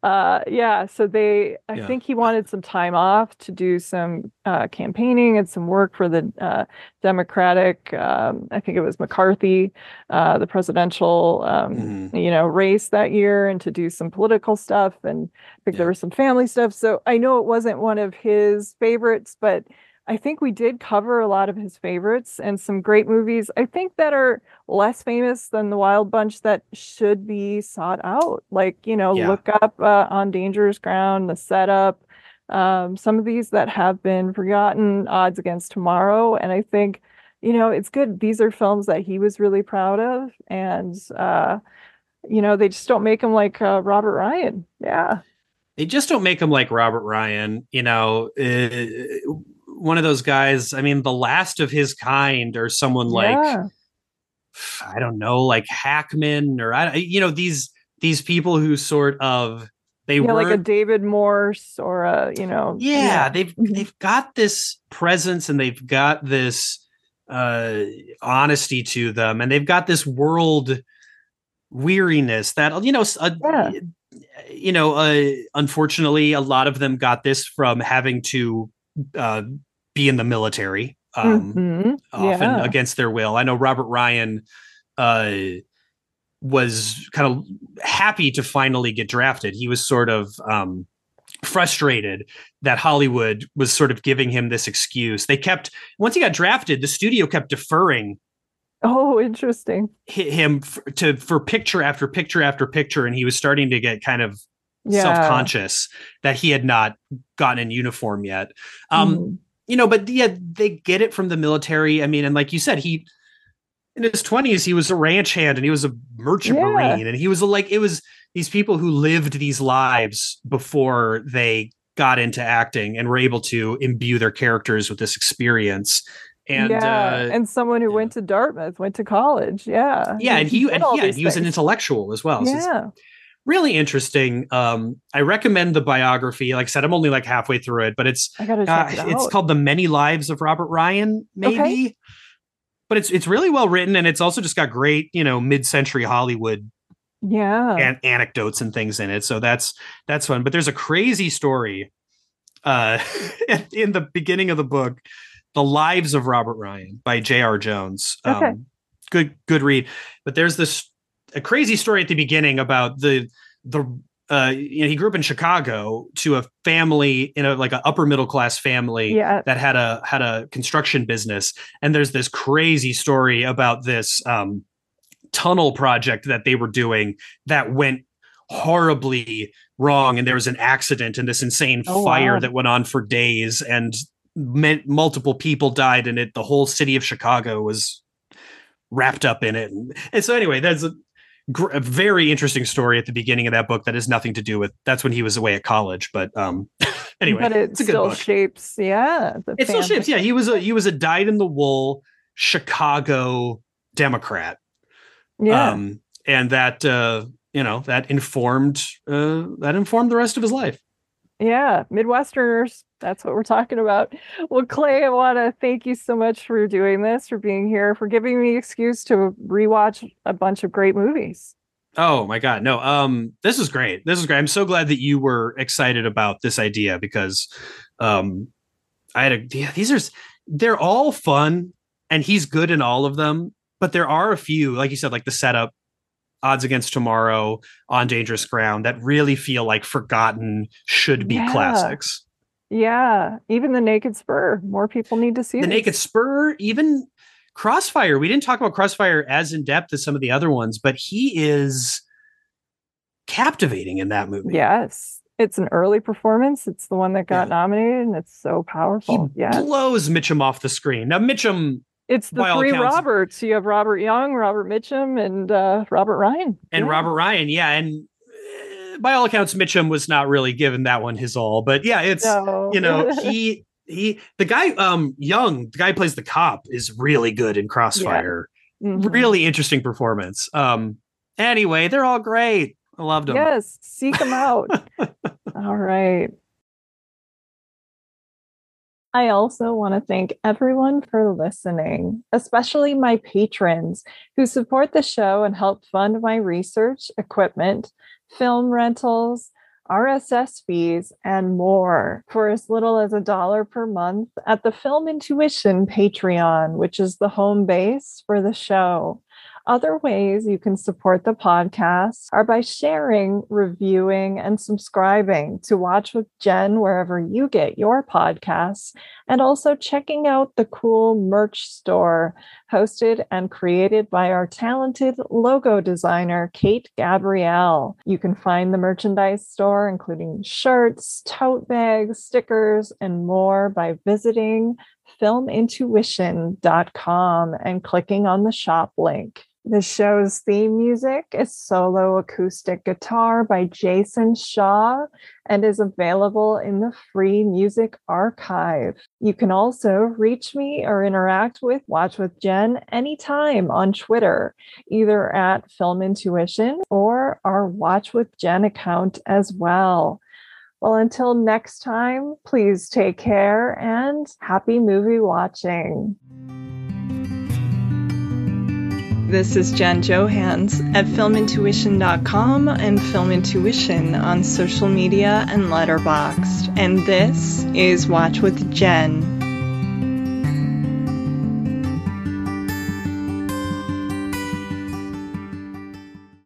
I think he wanted some time off to do some campaigning and some work for the Democratic, I think it was McCarthy, the presidential, race that year, and to do some political stuff. And I think there was some family stuff. So I know it wasn't one of his favorites, but I think we did cover a lot of his favorites and some great movies, I think, that are less famous than The Wild Bunch that should be sought out. Like, look up On Dangerous Ground, The Setup, some of these that have been forgotten, Odds Against Tomorrow. And I think, it's good. These are films that he was really proud of. And, they just don't make him like Robert Ryan. Yeah. They just don't make him like Robert Ryan, one of those guys. I mean, the last of his kind, or someone like, I don't know, like Hackman, or these people who sort of, they were like a David Morse or they've got this presence, and they've got this honesty to them, and they've got this world weariness that unfortunately a lot of them got this from having to be in the military, often against their will. I know Robert Ryan was kind of happy to finally get drafted. He was sort of frustrated that Hollywood was sort of giving him this excuse. Once he got drafted, the studio kept deferring. Oh, interesting. Him for picture after picture after picture, and he was starting to get kind of self-conscious that he had not gotten in uniform yet. But they get it from the military. I mean, and like you said, he in his 20s, he was a ranch hand, and he was a merchant marine, and he was it was these people who lived these lives before they got into acting and were able to imbue their characters with this experience. And someone who went to Dartmouth, went to college. And he was an intellectual as well. So it's really interesting. I recommend the biography. Like I said, I'm only like halfway through it, but I gotta check it out. It's called The Many Lives of Robert Ryan, maybe. Okay. But it's really well written, and it's also just got great, mid-century Hollywood and anecdotes and things in it. So that's fun. But there's a crazy story in the beginning of the book, The Lives of Robert Ryan by J.R. Jones. Good read. But there's a crazy story at the beginning about he grew up in Chicago to a family in an upper middle class family that had a construction business. And there's this crazy story about this tunnel project that they were doing that went horribly wrong. And there was an accident and this insane fire that went on for days, and multiple people died in it. The whole city of Chicago was wrapped up in it. And so anyway, that's a very interesting story at the beginning of that book that has nothing to do with, that's when he was away at college. But anyway, but it still shapes. It still shapes. Yeah. He was a dyed in the wool Chicago Democrat. And that that informed the rest of his life. Yeah, Midwesterners. That's what we're talking about. Well, Clay, I want to thank you so much for doing this, for being here, for giving me an excuse to rewatch a bunch of great movies. Oh my God. No, this is great. This is great. I'm so glad that you were excited about this idea because they're all fun and he's good in all of them. But there are a few, like you said, like the setup, Odds Against Tomorrow, On Dangerous Ground, that really feel like forgotten, should be classics. Yeah. Even The Naked Spur. More people need to see The Naked Spur, even Crossfire. We didn't talk about Crossfire as in depth as some of the other ones, but he is captivating in that movie. Yes. It's an early performance. It's the one that got nominated, and it's so powerful. He blows Mitchum off the screen. Now, Mitchum... It's the three Roberts. You have Robert Young, Robert Mitchum, and Robert Ryan. And Robert Ryan, yeah. And by all accounts, Mitchum was not really given that one his all. But yeah, it's, the guy, Young, the guy who plays the cop, is really good in Crossfire. Yeah. Mm-hmm. Really interesting performance. Anyway, they're all great. I loved them. Yes, seek them out. All right. I also want to thank everyone for listening, especially my patrons who support the show and help fund my research, equipment, film rentals, RSS fees, and more for as little as $1 per month at the Film Intuition Patreon, which is the home base for the show. Other ways you can support the podcast are by sharing, reviewing, and subscribing to Watch with Jen wherever you get your podcasts, and also checking out the cool merch store hosted and created by our talented logo designer, Kate Gabrielle. You can find the merchandise store, including shirts, tote bags, stickers, and more by visiting filmintuition.com and clicking on the shop link. The show's theme music is Solo Acoustic Guitar by Jason Shaw and is available in the free music archive. You can also reach me or interact with Watch with Jen anytime on Twitter, either at Film Intuition or our Watch with Jen account as well. Well, until next time, please take care and happy movie watching. This is Jen Johans at filmintuition.com and Film Intuition on social media and Letterboxd. And this is Watch with Jen.